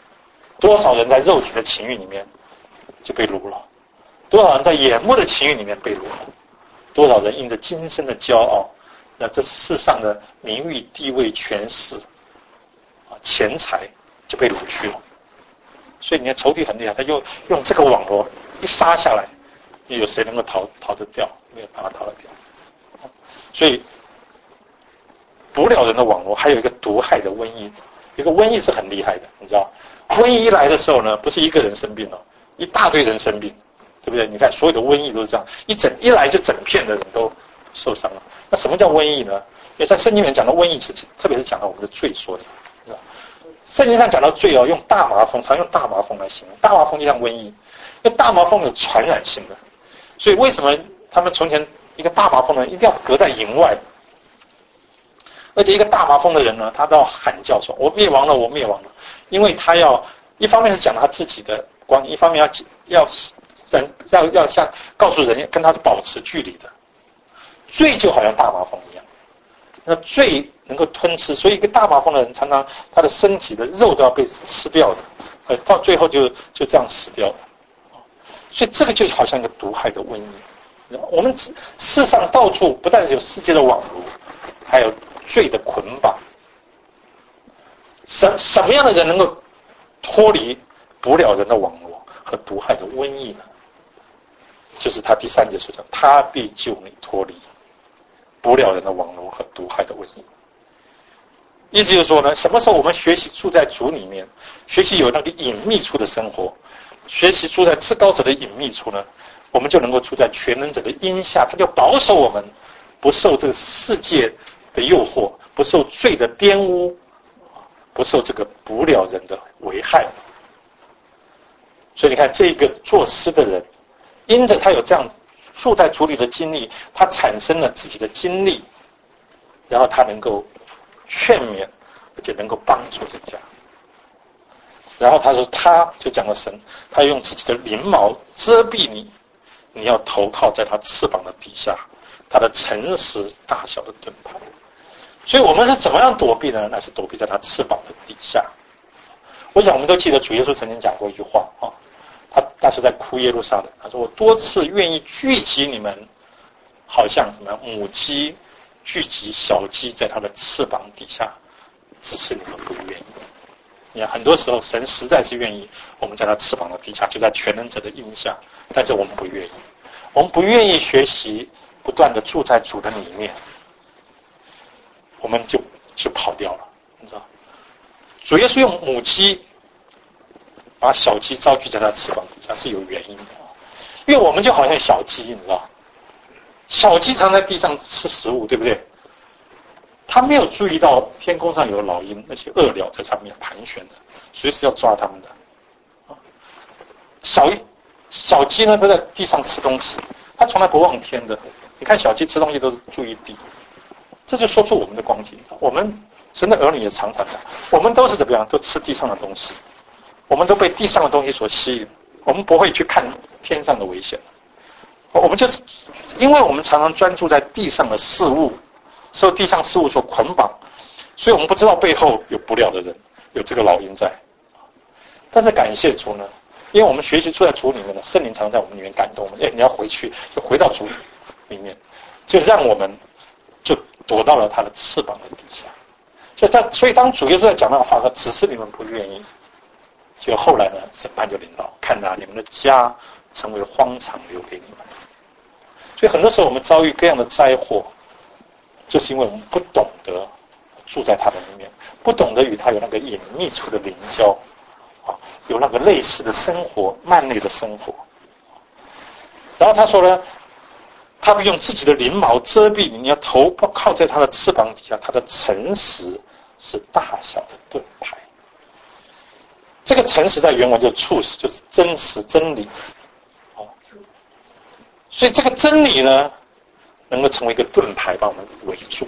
多少人在肉体的情欲里面就被掳了，多少人在眼目的情欲里面被掳了，多少人因着今生的骄傲，那这世上的名誉、地位、权势、钱财就被掳去了。所以你看仇敌很厉害，他就用这个网罗一杀下来，有谁能够逃得掉？没有办法逃得掉。所以捕了人的网罗还有一个毒害的瘟疫，一个瘟疫是很厉害的，你知道，瘟疫一来的时候呢，不是一个人生病了，一大堆人生病，对不对？你看所有的瘟疫都是这样，一来就整片的人都受伤了。那什么叫瘟疫呢？因为在圣经里面讲到瘟疫是特别是讲到我们的罪说的，知道？圣经上讲到罪用大麻风，常用大麻风来形容，大麻风就像瘟疫，因为大麻风有传染性的，所以为什么他们从前一个大麻风的人一定要隔在营外？而且一个大麻风的人呢，他都要喊叫说：“我灭亡了，我灭亡了！”因为他要一方面是讲他自己的光，一方面要像告诉人跟他保持距离的。罪就好像大麻风一样，那罪能够吞吃，所以一个大麻风的人常常他的身体的肉都要被吃掉的，到最后就这样死掉了。所以这个就好像一个毒害的瘟疫。我们世上到处不但有世界的网络，还有罪的捆绑。什么样的人能够脱离捕了人的网络和毒害的瘟疫呢？就是他第3节所讲，他必救你脱离捕了人的网络和毒害的瘟疫。意思就是说呢，什么时候我们学习住在主里面，学习有那个隐秘处的生活，学习住在至高者的隐秘处呢，我们就能够住在全能者的荫下，他就保守我们不受这个世界的诱惑，不受罪的玷污，不受这个捕了人的危害。所以你看，这个作诗的人，因着他有这样住在主里的经历，他产生了自己的经历，然后他能够劝勉，而且能够帮助人家。然后他说，他就讲了神，他用自己的翎毛遮蔽你，你要投靠在他翅膀的底下，他的诚实大小的盾牌。所以我们是怎么样躲避呢？那是躲避在他翅膀的底下。我想我们都记得主耶稣曾经讲过一句话啊，他那时在哭耶路撒冷，他说：“我多次愿意聚集你们，好像什么母鸡聚集小鸡在它的翅膀底下，只是你们不愿意。”你看，很多时候神实在是愿意我们在他翅膀的底下，就在全能者的荫下，但是我们不愿意，我们不愿意学习不断的住在主的里面，我们就跑掉了，你知道？主耶稣用母鸡把小鸡招聚在他翅膀底下是有原因的，因为我们就好像小鸡，你知道，小鸡常在地上吃食物，对不对？他没有注意到天空上有老鹰，那些恶鸟在上面盘旋的，随时要抓他们的。小鸡呢，都在地上吃东西，它从来不望天的。你看小鸡吃东西都是注意地，这就说出我们的光景。我们神的儿女也常常的，我们都是怎么样，都吃地上的东西，我们都被地上的东西所吸引，我们不会去看天上的危险。我们就是因为我们常常专注在地上的事物，受地上事物所捆绑，所以我们不知道背后有捕了的人，有这个老鹰在。但是感谢主呢，因为我们学习住在主里面呢，圣灵常在我们里面感动我们，你要回去，就回到主里面，就让我们就躲到了他的翅膀的底下。所以当主耶稣在讲那话，他只是你们不愿意，就后来呢，审判就临到，看哪，你们的家成为荒场，留给你们。所以很多时候我们遭遇各样的灾祸，就是因为我们不懂得住在他的里面，不懂得与他有那个隐秘处的灵交，有那个类似的生活，慢类的生活。然后他说呢，他会用自己的翎毛遮蔽你，你要头靠在他的翅膀底下，他的诚实是大小的盾牌。这个诚实在原文就是truth，就是真实真理。所以这个真理呢，能够成为一个盾牌，把我们围住。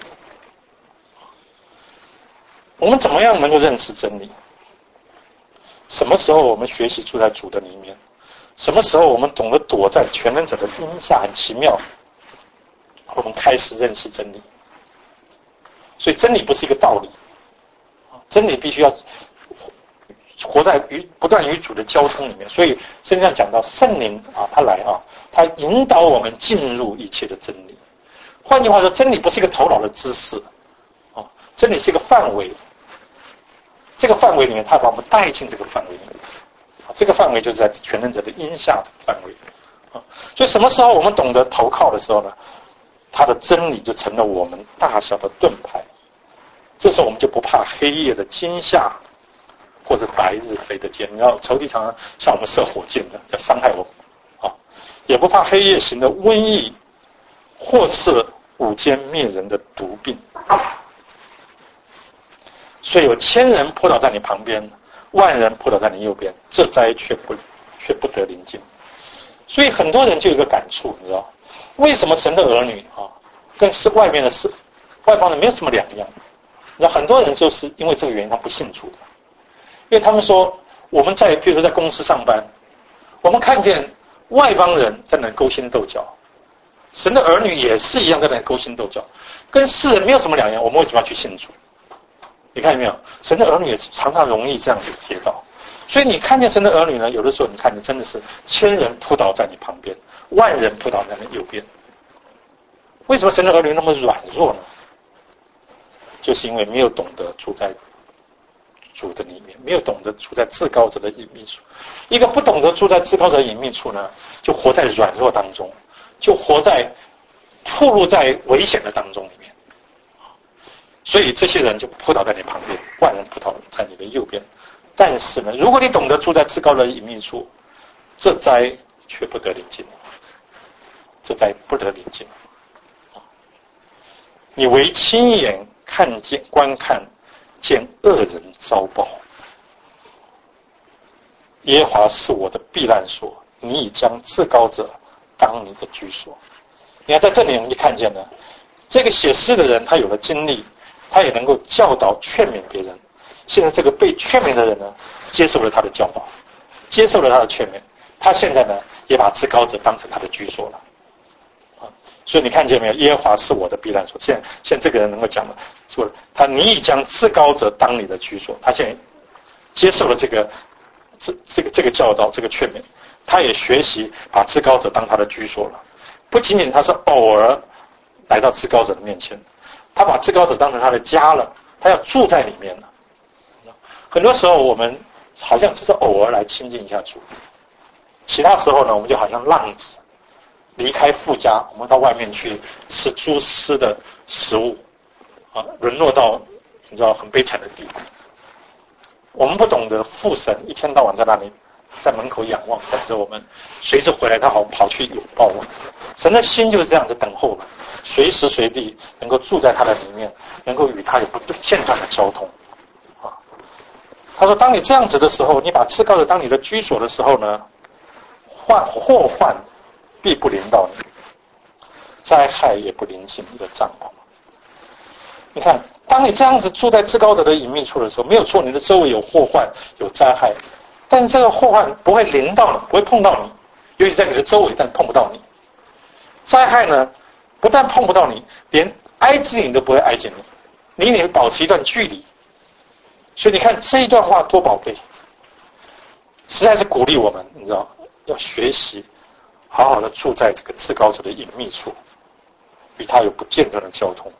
我们怎么样能够认识真理？什么时候我们学习住在主的里面？什么时候我们懂得躲在全能者的荫下？很奇妙，我们开始认识真理。所以真理不是一个道理，真理必须要不断与主的交通里面。所以圣经上讲到圣灵啊，他来啊，他引导我们进入一切的真理。换句话说，真理不是一个头脑的知识啊，真理是一个范围。这个范围里面，他把我们带进这个范围里面。这个范围就是在全能者的荫下这个范围啊。所以什么时候我们懂得投靠的时候呢，他的真理就成了我们大小的盾牌。这时候我们就不怕黑夜的惊吓，或者白日飞的箭。你知道仇敌常常向我们射火箭的，要伤害我们啊，也不怕黑夜行的瘟疫，或是午间灭人的毒病。所以有1000人扑倒在你旁边，10000人扑倒在你右边，这灾却不得临近。所以很多人就有一个感触，你知道为什么神的儿女啊，跟外面的外邦人没有什么两样？那很多人就是因为这个原因，他不信主的。因为他们说，我们比如说在公司上班，我们看见外邦人在那勾心斗角，神的儿女也是一样在那勾心斗角，跟世人没有什么两样，我们为什么要去信主？你看见没有？神的儿女也常常容易这样子跌倒。所以你看见神的儿女呢，有的时候你看见真的是1000人扑倒在你旁边，10000人扑倒在你右边。为什么神的儿女那么软弱呢？就是因为没有懂得住在主的里面，没有懂得住在至高者的隐秘处。一个不懂得住在至高者的隐秘处呢，就活在软弱当中，就活在暴露在危险的当中里面。所以这些人就扑倒在你旁边，10000人扑倒在你的右边。但是呢，如果你懂得住在至高的隐秘处，这灾却不得临近，这灾不得临近。你唯亲眼观看见恶人遭报。耶和华是我的避难所，你已将至高者当你的居所。你看在这里我们就看见了，这个写诗的人他有了经历，他也能够教导劝勉别人。现在这个被劝勉的人呢，接受了他的教导，接受了他的劝勉，他现在呢也把至高者当成他的居所了。所以你看见没有？耶和华是我的避难所。现在这个人能够讲了，说你已将至高者当你的居所。他现在接受了这个教导，这个劝勉，他也学习把至高者当他的居所了。不仅仅他是偶尔来到至高者的面前，他把至高者当成他的家了，他要住在里面了。很多时候我们好像只是偶尔来亲近一下主，其他时候呢，我们就好像浪子。离开父家，我们到外面去吃猪吃的食物，沦落到你知道很悲惨的地步。我们不懂得父神一天到晚在那里，在门口仰望等着我们，随时回来他跑去拥抱我们。神的心就是这样子等候了，随时随地能够住在他的里面，能够与他有不间断的交通。他说，当你这样子的时候，你把至高者当你的居所的时候呢，祸患必不临到你，灾害也不临近你的帐篷。你看，当你这样子住在至高者的隐秘处的时候，没有错，你的周围有祸患有灾害，但是这个祸患不会临到你，不会碰到你，尤其在你的周围，但碰不到你。灾害呢，不但碰不到你，连挨近你都不会挨近你，离你保持一段距离。所以你看这一段话多宝贝，实在是鼓励我们，你知道，要学习好好的住在这个至高者的隐秘处，与他有不间断的交通。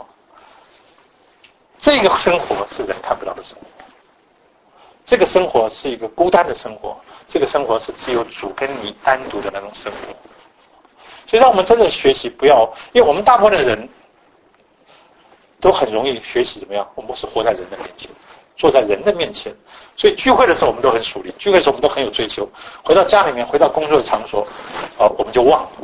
这个生活是人看不到的生活，这个生活是一个孤单的生活，这个生活是只有主跟你单独的那种生活。所以让我们真的学习，不要，因为我们大部分的人都很容易学习怎么样，我们是活在人的面前，坐在人的面前，所以聚会的时候我们都很属灵，聚会的时候我们都很有追求，回到家里面，回到工作的场所，我们就忘了。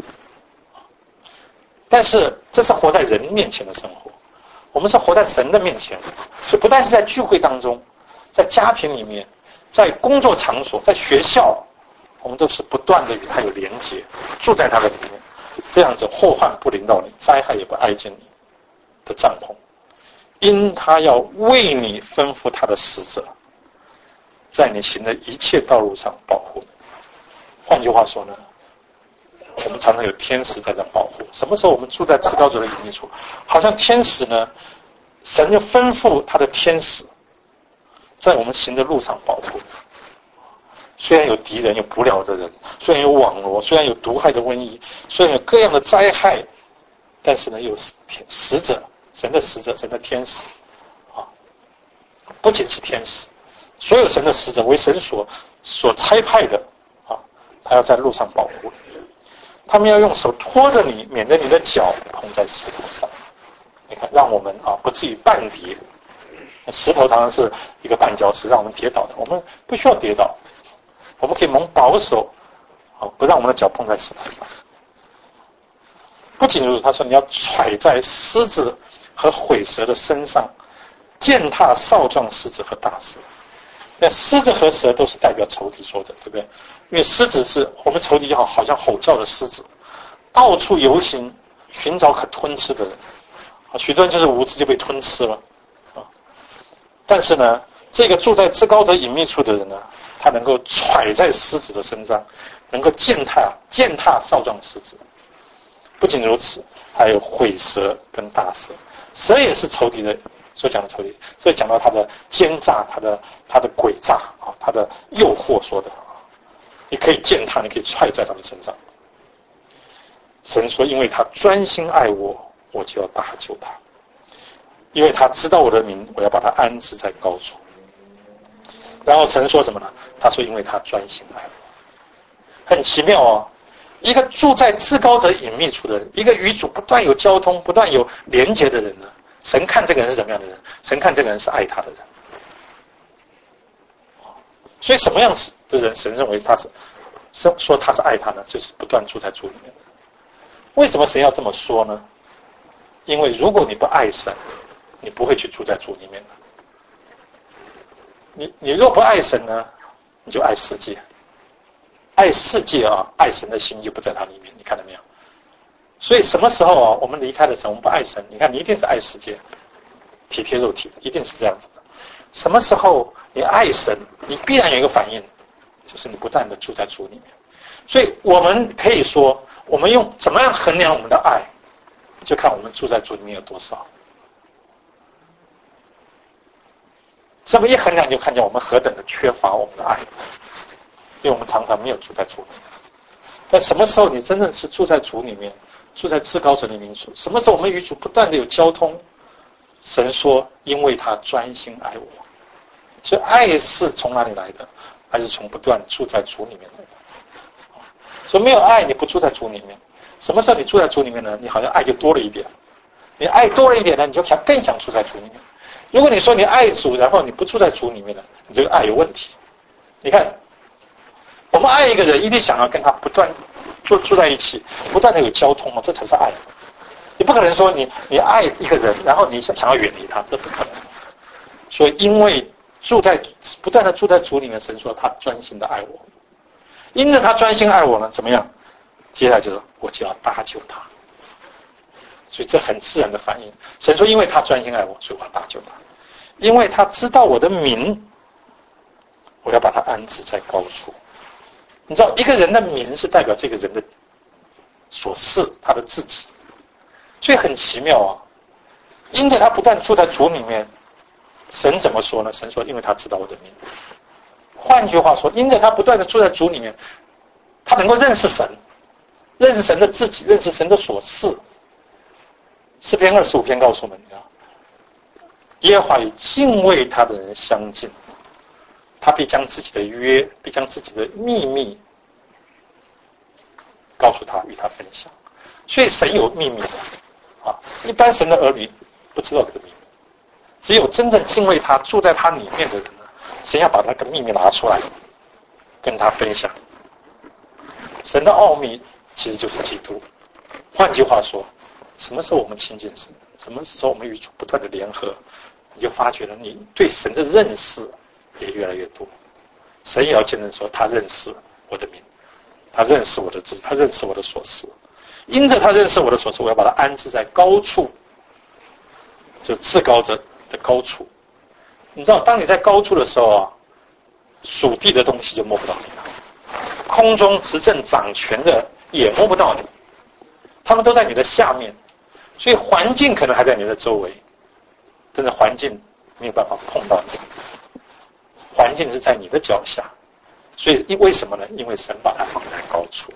但是这是活在人面前的生活，我们是活在神的面前，所以不但是在聚会当中，在家庭里面，在工作场所，在学校，我们都是不断的与他有连结，住在他的里面，这样子祸患不临到你，灾害也不挨近你的帐篷，因他要为你吩咐他的使者，在你行的一切道路上保护你。换句话说呢，我们常常有天使在这保护。什么时候我们住在至高者的隐秘处，好像天使呢，神就吩咐他的天使在我们行的路上保护。虽然有敌人，有不了的人，虽然有网罗，虽然有毒害的瘟疫，虽然有各样的灾害，但是呢，有使者，神的使者，神的天使啊，不仅是天使，所有神的使者为神所差派的啊，他要在路上保护你，他们要用手托着你，免得你的脚碰在石头上。你看，让我们不至于绊跌。石头常常是一个绊脚石，让我们跌倒的。我们不需要跌倒，我们可以蒙保守，不让我们的脚碰在石头上。不仅如此，他说你要踹在狮子和毁蛇的身上，践踏少壮狮子和大蛇。那狮子和蛇都是代表仇敌说的，对不对？因为狮子是我们仇敌好像吼叫的狮子，到处游行，寻找可吞吃的人。许多人就是无知就被吞吃了。但是呢，这个住在至高者隐秘处的人呢，他能够踹在狮子的身上，能够践踏少壮狮子。不仅如此，还有毁蛇跟大蛇。蛇也是仇敌的所讲的仇敌，所以讲到他的奸诈，他的诡诈啊，他的诱惑说的，你可以践踏，你可以踹在他们身上。神说，因为他专心爱我，我就要搭救他。因为他知道我的名，我要把他安置在高处。然后神说什么呢？他说因为他专心爱我。很奇妙哦，一个住在至高者隐秘处的人，一个与主不断有交通，不断有连结的人呢，神看这个人是怎么样的人？神看这个人是爱他的人。所以什么样的人神认为他是说他是爱他呢？就是不断住在主里面的。为什么神要这么说呢？因为如果你不爱神，你不会去住在主里面的。你若不爱神呢，你就爱世界。爱世界爱神的心就不在它里面，你看到没有？所以什么时候我们离开了神，我们不爱神，你看你一定是爱世界，体贴肉体的，一定是这样子的。什么时候你爱神，你必然有一个反应，就是你不断的住在主里面。所以我们可以说，我们用怎么样衡量我们的爱，就看我们住在主里面有多少。这么一衡量，就看见我们何等的缺乏我们的爱，因为我们常常没有住在主里面。但什么时候你真正是住在主里面，住在至高者里面处？什么时候我们与主不断的有交通？神说，因为他专心爱我。所以爱是从哪里来的？还是从不断住在主里面来的。所以没有爱，你不住在主里面。什么时候你住在主里面呢？你好像爱就多了一点。你爱多了一点呢，你就更想住在主里面。如果你说你爱主，然后你不住在主里面呢，你这个爱有问题。你看，我们爱一个人，一定想要跟他不断住在一起，不断的有交通这才是爱。你不可能说你爱一个人，然后你想要远离他，这不可能。所以因为不断的住在主里面，神说他专心的爱我，因着他专心爱我呢，怎么样？接下来就是我就要搭救他。所以这很自然的反应。神说因为他专心爱我，所以我要搭救他。因为他知道我的名，我要把他安置在高处。你知道一个人的名是代表这个人的所是，他的自己。所以很奇妙因着他不断住在主里面，神怎么说呢？神说因为他知道我的名。换句话说，因着他不断的住在主里面，他能够认识神，认识神的自己，认识神的所是。诗篇25篇告诉我们，耶和华与敬畏他的人相近，他必将自己的约，必将自己的秘密告诉他，与他分享。所以神有秘密一般神的儿女不知道这个秘密，只有真正敬畏他、住在他里面的人呢，神要把那个秘密拿出来跟他分享。神的奥秘其实就是基督。换句话说，什么时候我们亲近神，什么时候我们与主不断的联合，你就发觉了你对神的认识也越来越多。神也要见证说他认识我的名，他认识我的字，他认识我的所思。因着他认识我的所思，我要把他安置在高处，就至高者的高处。你知道当你在高处的时候属地的东西就摸不到你了，空中执政掌权的也摸不到你，他们都在你的下面。所以环境可能还在你的周围，但是环境没有办法碰到你。 环境是在你的脚下，所以为什么呢？因为神把它放在高处。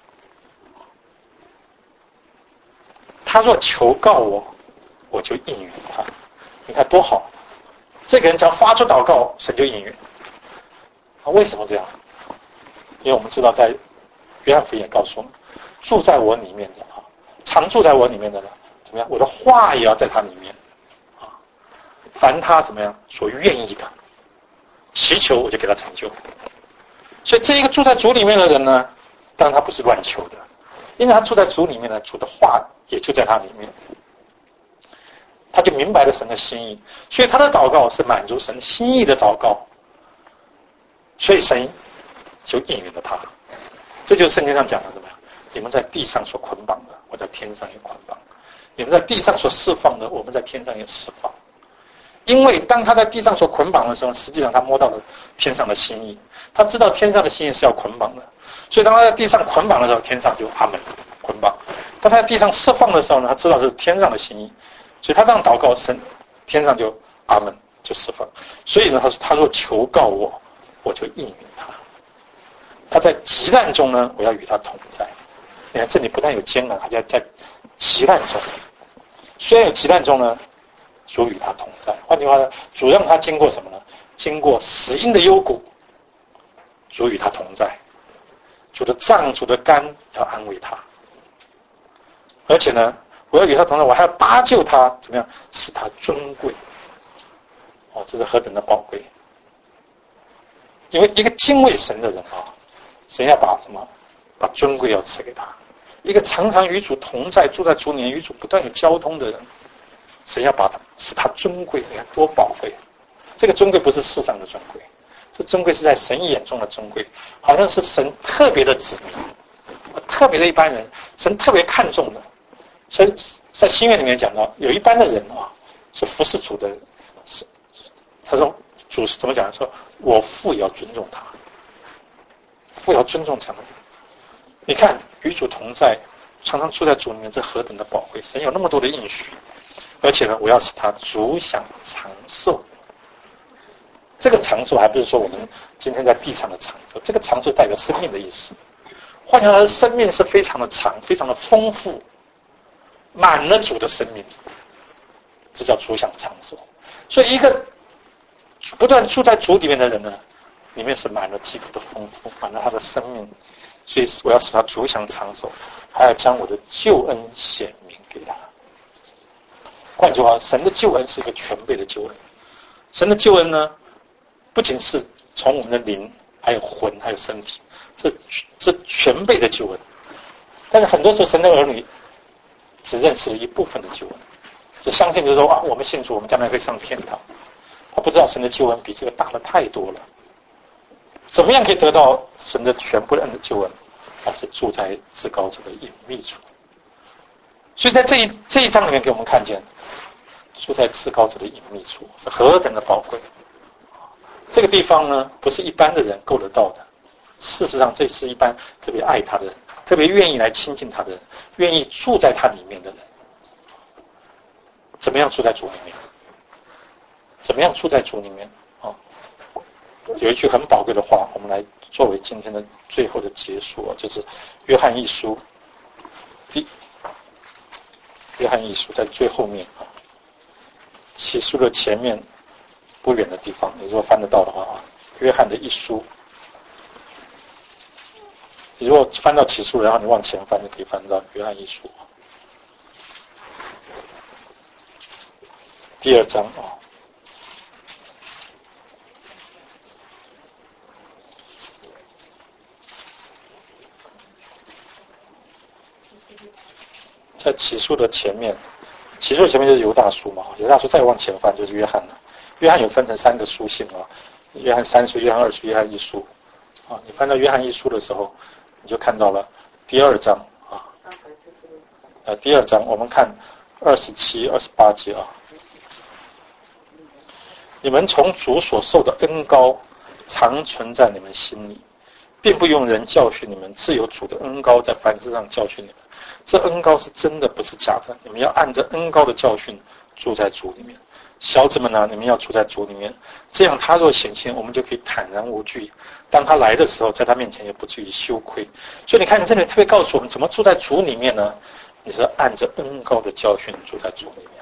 他若求告我，我就应允他。你看多好！这个人只要发出祷告，神就应允。为什么这样？因为我们知道，在约翰福音也告诉我们，住在我里面的常住在我里面的呢，怎么样？我的话也要在他里面凡他怎么样所愿意的，祈求我就给他成就。所以这一个住在主里面的人呢，当然他不是乱求的，因为他住在主里面呢，主的话也就在他里面，他就明白了神的心意，所以他的祷告是满足神心意的祷告，所以神就应允了他。这就是圣经上讲的怎么样？你们在地上所捆绑的，我在天上也捆绑；你们在地上所释放的，我们在天上也释放。因为当他在地上所捆绑的时候，实际上他摸到了天上的心意，他知道天上的心意是要捆绑的，所以当他在地上捆绑的时候，天上就阿们捆绑；当他在地上释放的时候呢，他知道是天上的心意，所以他这样祷告，神天上就阿们就释放。所以呢，他说求告我，我就应允他。他在急难中呢，我要与他同在。你看这里不但有艰难，还在急难中。虽然有急难中呢，主与他同在。换句话呢，主让他经过什么呢？经过死荫的幽谷，主与他同在。主的杖、主的竿要安慰他。而且呢，我要与他同在，我还要搭救他，怎么样使他尊贵？这是何等的宝贵！因为一个敬畏神的人神要把什么？把尊贵要赐给他。一个常常与主同在、住在主里面、与主不断有交通的人，神要把他使他尊贵。你看多宝贵！这个尊贵不是世上的尊贵，这尊贵是在神眼中的尊贵，好像是神特别的子民，特别的一般人，神特别看重的。所以在新约里面讲到，有一般的人是服侍主的人，他说主是怎么讲？说我父也要尊重他，父要尊重他。你看与主同在，常常住在主里面，这何等的宝贵！神有那么多的应许，而且呢，我要使他足享长寿。这个长寿还不是说我们今天在地上的长寿，这个长寿代表生命的意思。换句话说，生命是非常的长，非常的丰富，满了主的生命，这叫足享长寿。所以一个不断住在主里面的人呢，里面是满了基督的丰富，满了他的生命。所以我要使他足享长寿，还要将我的救恩显明给他。换句话，神的救恩是一个全备的救恩。神的救恩呢，不仅是从我们的灵，还有魂，还有身体，这全备的救恩。但是很多时候，神的儿女只认识了一部分的救恩，只相信就是说我们信主，我们将来会上天堂。他不知道神的救恩比这个大了太多了。怎么样可以得到神的全部的救恩？他是住在至高者的隐秘处。所以在这一章里面给我们看见，住在至高者的隐秘处是何等的宝贵。这个地方呢，不是一般的人够得到的。事实上，这是一般特别爱他的人，特别愿意来亲近他的人，愿意住在他里面的人。怎么样住在主里面？怎么样住在主里面？有一句很宝贵的话，我们来作为今天的最后的结束，就是约翰一书在最后面启书的前面不远的地方，你如果翻得到的话约翰的一书，你如果翻到启书，然后你往前翻，就可以翻到约翰一书第2章在启书的前面，启书的前面就是犹大书嘛，犹大书再往前翻就是约翰了。约翰有分成3个书信约翰3书、约翰2书、约翰1书你翻到约翰1书的时候，你就看到了第2章第2章我们看27、28节你们从主所受的恩膏常存在你们心里，并不用人教训你们，自有主的恩膏在凡事上教训你们。这恩膏是真的，不是假的。你们要按着恩膏的教训住在主里面。小子们啊，你们要住在主里面，这样他若显现，我们就可以坦然无惧。当他来的时候，在他面前也不至于羞愧。所以你看，这里特别告诉我们，怎么住在主里面呢？你是按着恩膏的教训住在主里面。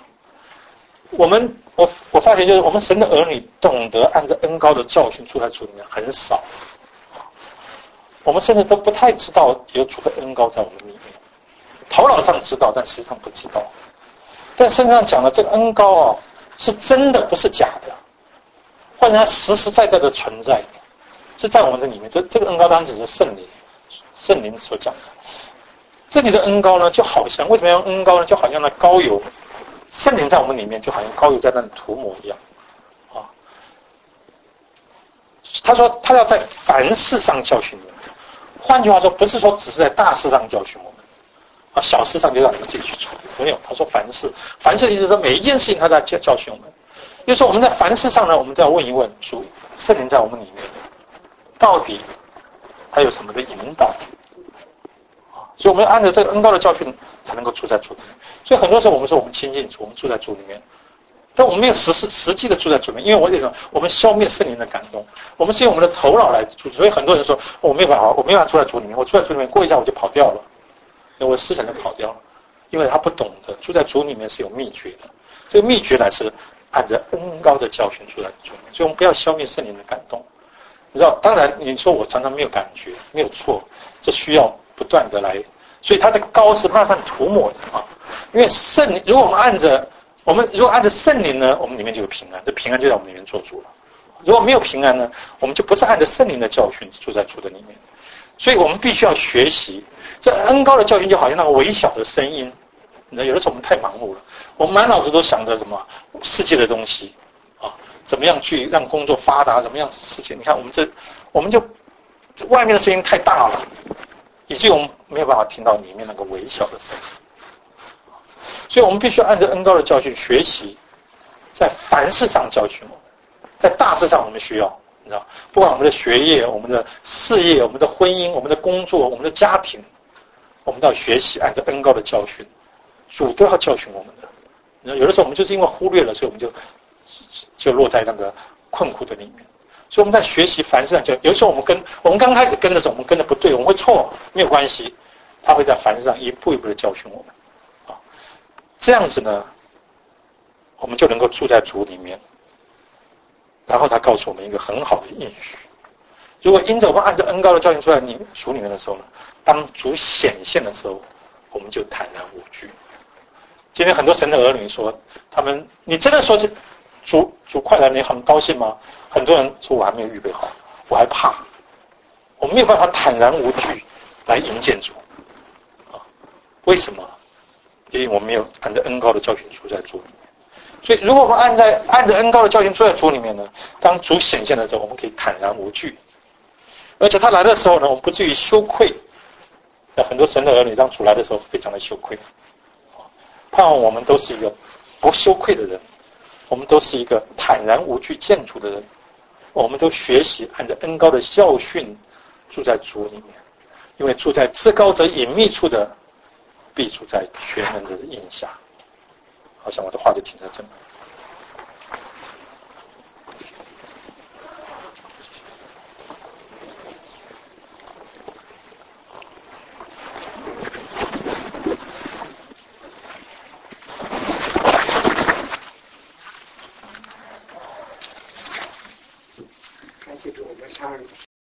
我发现，就是我们神的儿女懂得按着恩膏的教训住在主里面很少。我们甚至都不太知道有主的恩膏在我们里面，头脑上知道，但实际上不知道。但圣经上讲的这个恩膏啊，是真的，不是假的，换成它实实在在的存在的，是在我们的里面。这个恩膏当然只是圣灵所讲的。这里的恩膏呢，就好像为什么要用恩膏呢？就好像那膏油，圣灵在我们里面，就好像膏油在那里涂抹一样啊。他说他要在凡事上教训你们，换句话说，不是说只是在大事上教训我们。小事上就让你们自己去处理，没有。他说凡事的意思说每一件事情他在教训我们。就是说我们在凡事上呢，我们都要问一问主，圣灵在我们里面，到底他有什么的引导？所以我们要按照这个恩膏的教训，才能够住在主里面。所以很多时候我们说我们亲近主，我们住在主里面，但我们没有实际的住在主里面，因为我们消灭圣灵的感动，我们是用我们的头脑来住。所以很多人说我没有办法住在主里面，我住在主里面过一下我就跑掉了。我的思想就跑掉了，因为他不懂得住在主里面是有秘诀的。这个秘诀乃是按着恩膏的教训住在主里面，所以我们不要消灭圣灵的感动。你知道，当然你说我常常没有感觉，没有错，这需要不断的来。所以它的膏是慢慢涂抹的啊。因为圣灵，如果按着圣灵呢，我们里面就有平安，这平安就在我们里面做主了。如果没有平安呢，我们就不是按着圣灵的教训住在主的里面。所以我们必须要学习这恩膏的教训，就好像那个微小的声音。有的时候我们太盲目了，我们满脑子都想着什么世界的东西啊，怎么样去让工作发达，怎么样事情。你看我们就外面的声音太大了，以至于我们没有办法听到里面那个微小的声音。所以我们必须按照恩膏的教训学习，在凡事上教训我们，在大事上我们需要。你知道，不管我们的学业、我们的事业、我们的婚姻、我们的工作、我们的家庭，我们都要学习按照恩膏的教训，主都要教训我们的。有的时候我们就是因为忽略了，所以我们就落在那个困苦的里面。所以我们在学习凡事上教，有的时候我们刚开始跟的时候，我们跟的不对，我们会错，没有关系，他会在凡事上一步一步的教训我们啊。这样子呢，我们就能够住在主里面。然后他告诉我们一个很好的应许：如果因着我们按照恩膏的教训出来主里面的时候呢，当主显现的时候，我们就坦然无惧。今天很多神的儿女说，你真的说主快来，你很高兴吗？很多人说我还没有预备好，我还怕，我没有办法坦然无惧来迎接主啊。为什么？因为我没有按照恩膏的教训住在主里面。所以如果我们按着恩膏的教训住在主里面呢，当主显现的时候，我们可以坦然无惧，而且他来的时候呢，我们不至于羞愧。很多神的儿女当主来的时候非常的羞愧，盼望我们都是一个不羞愧的人，我们都是一个坦然无惧见主的人，我们都学习按照恩膏的教训住在主里面，因为住在至高者隐秘处的，必住在全能的荫下。好像我的话就停在这里。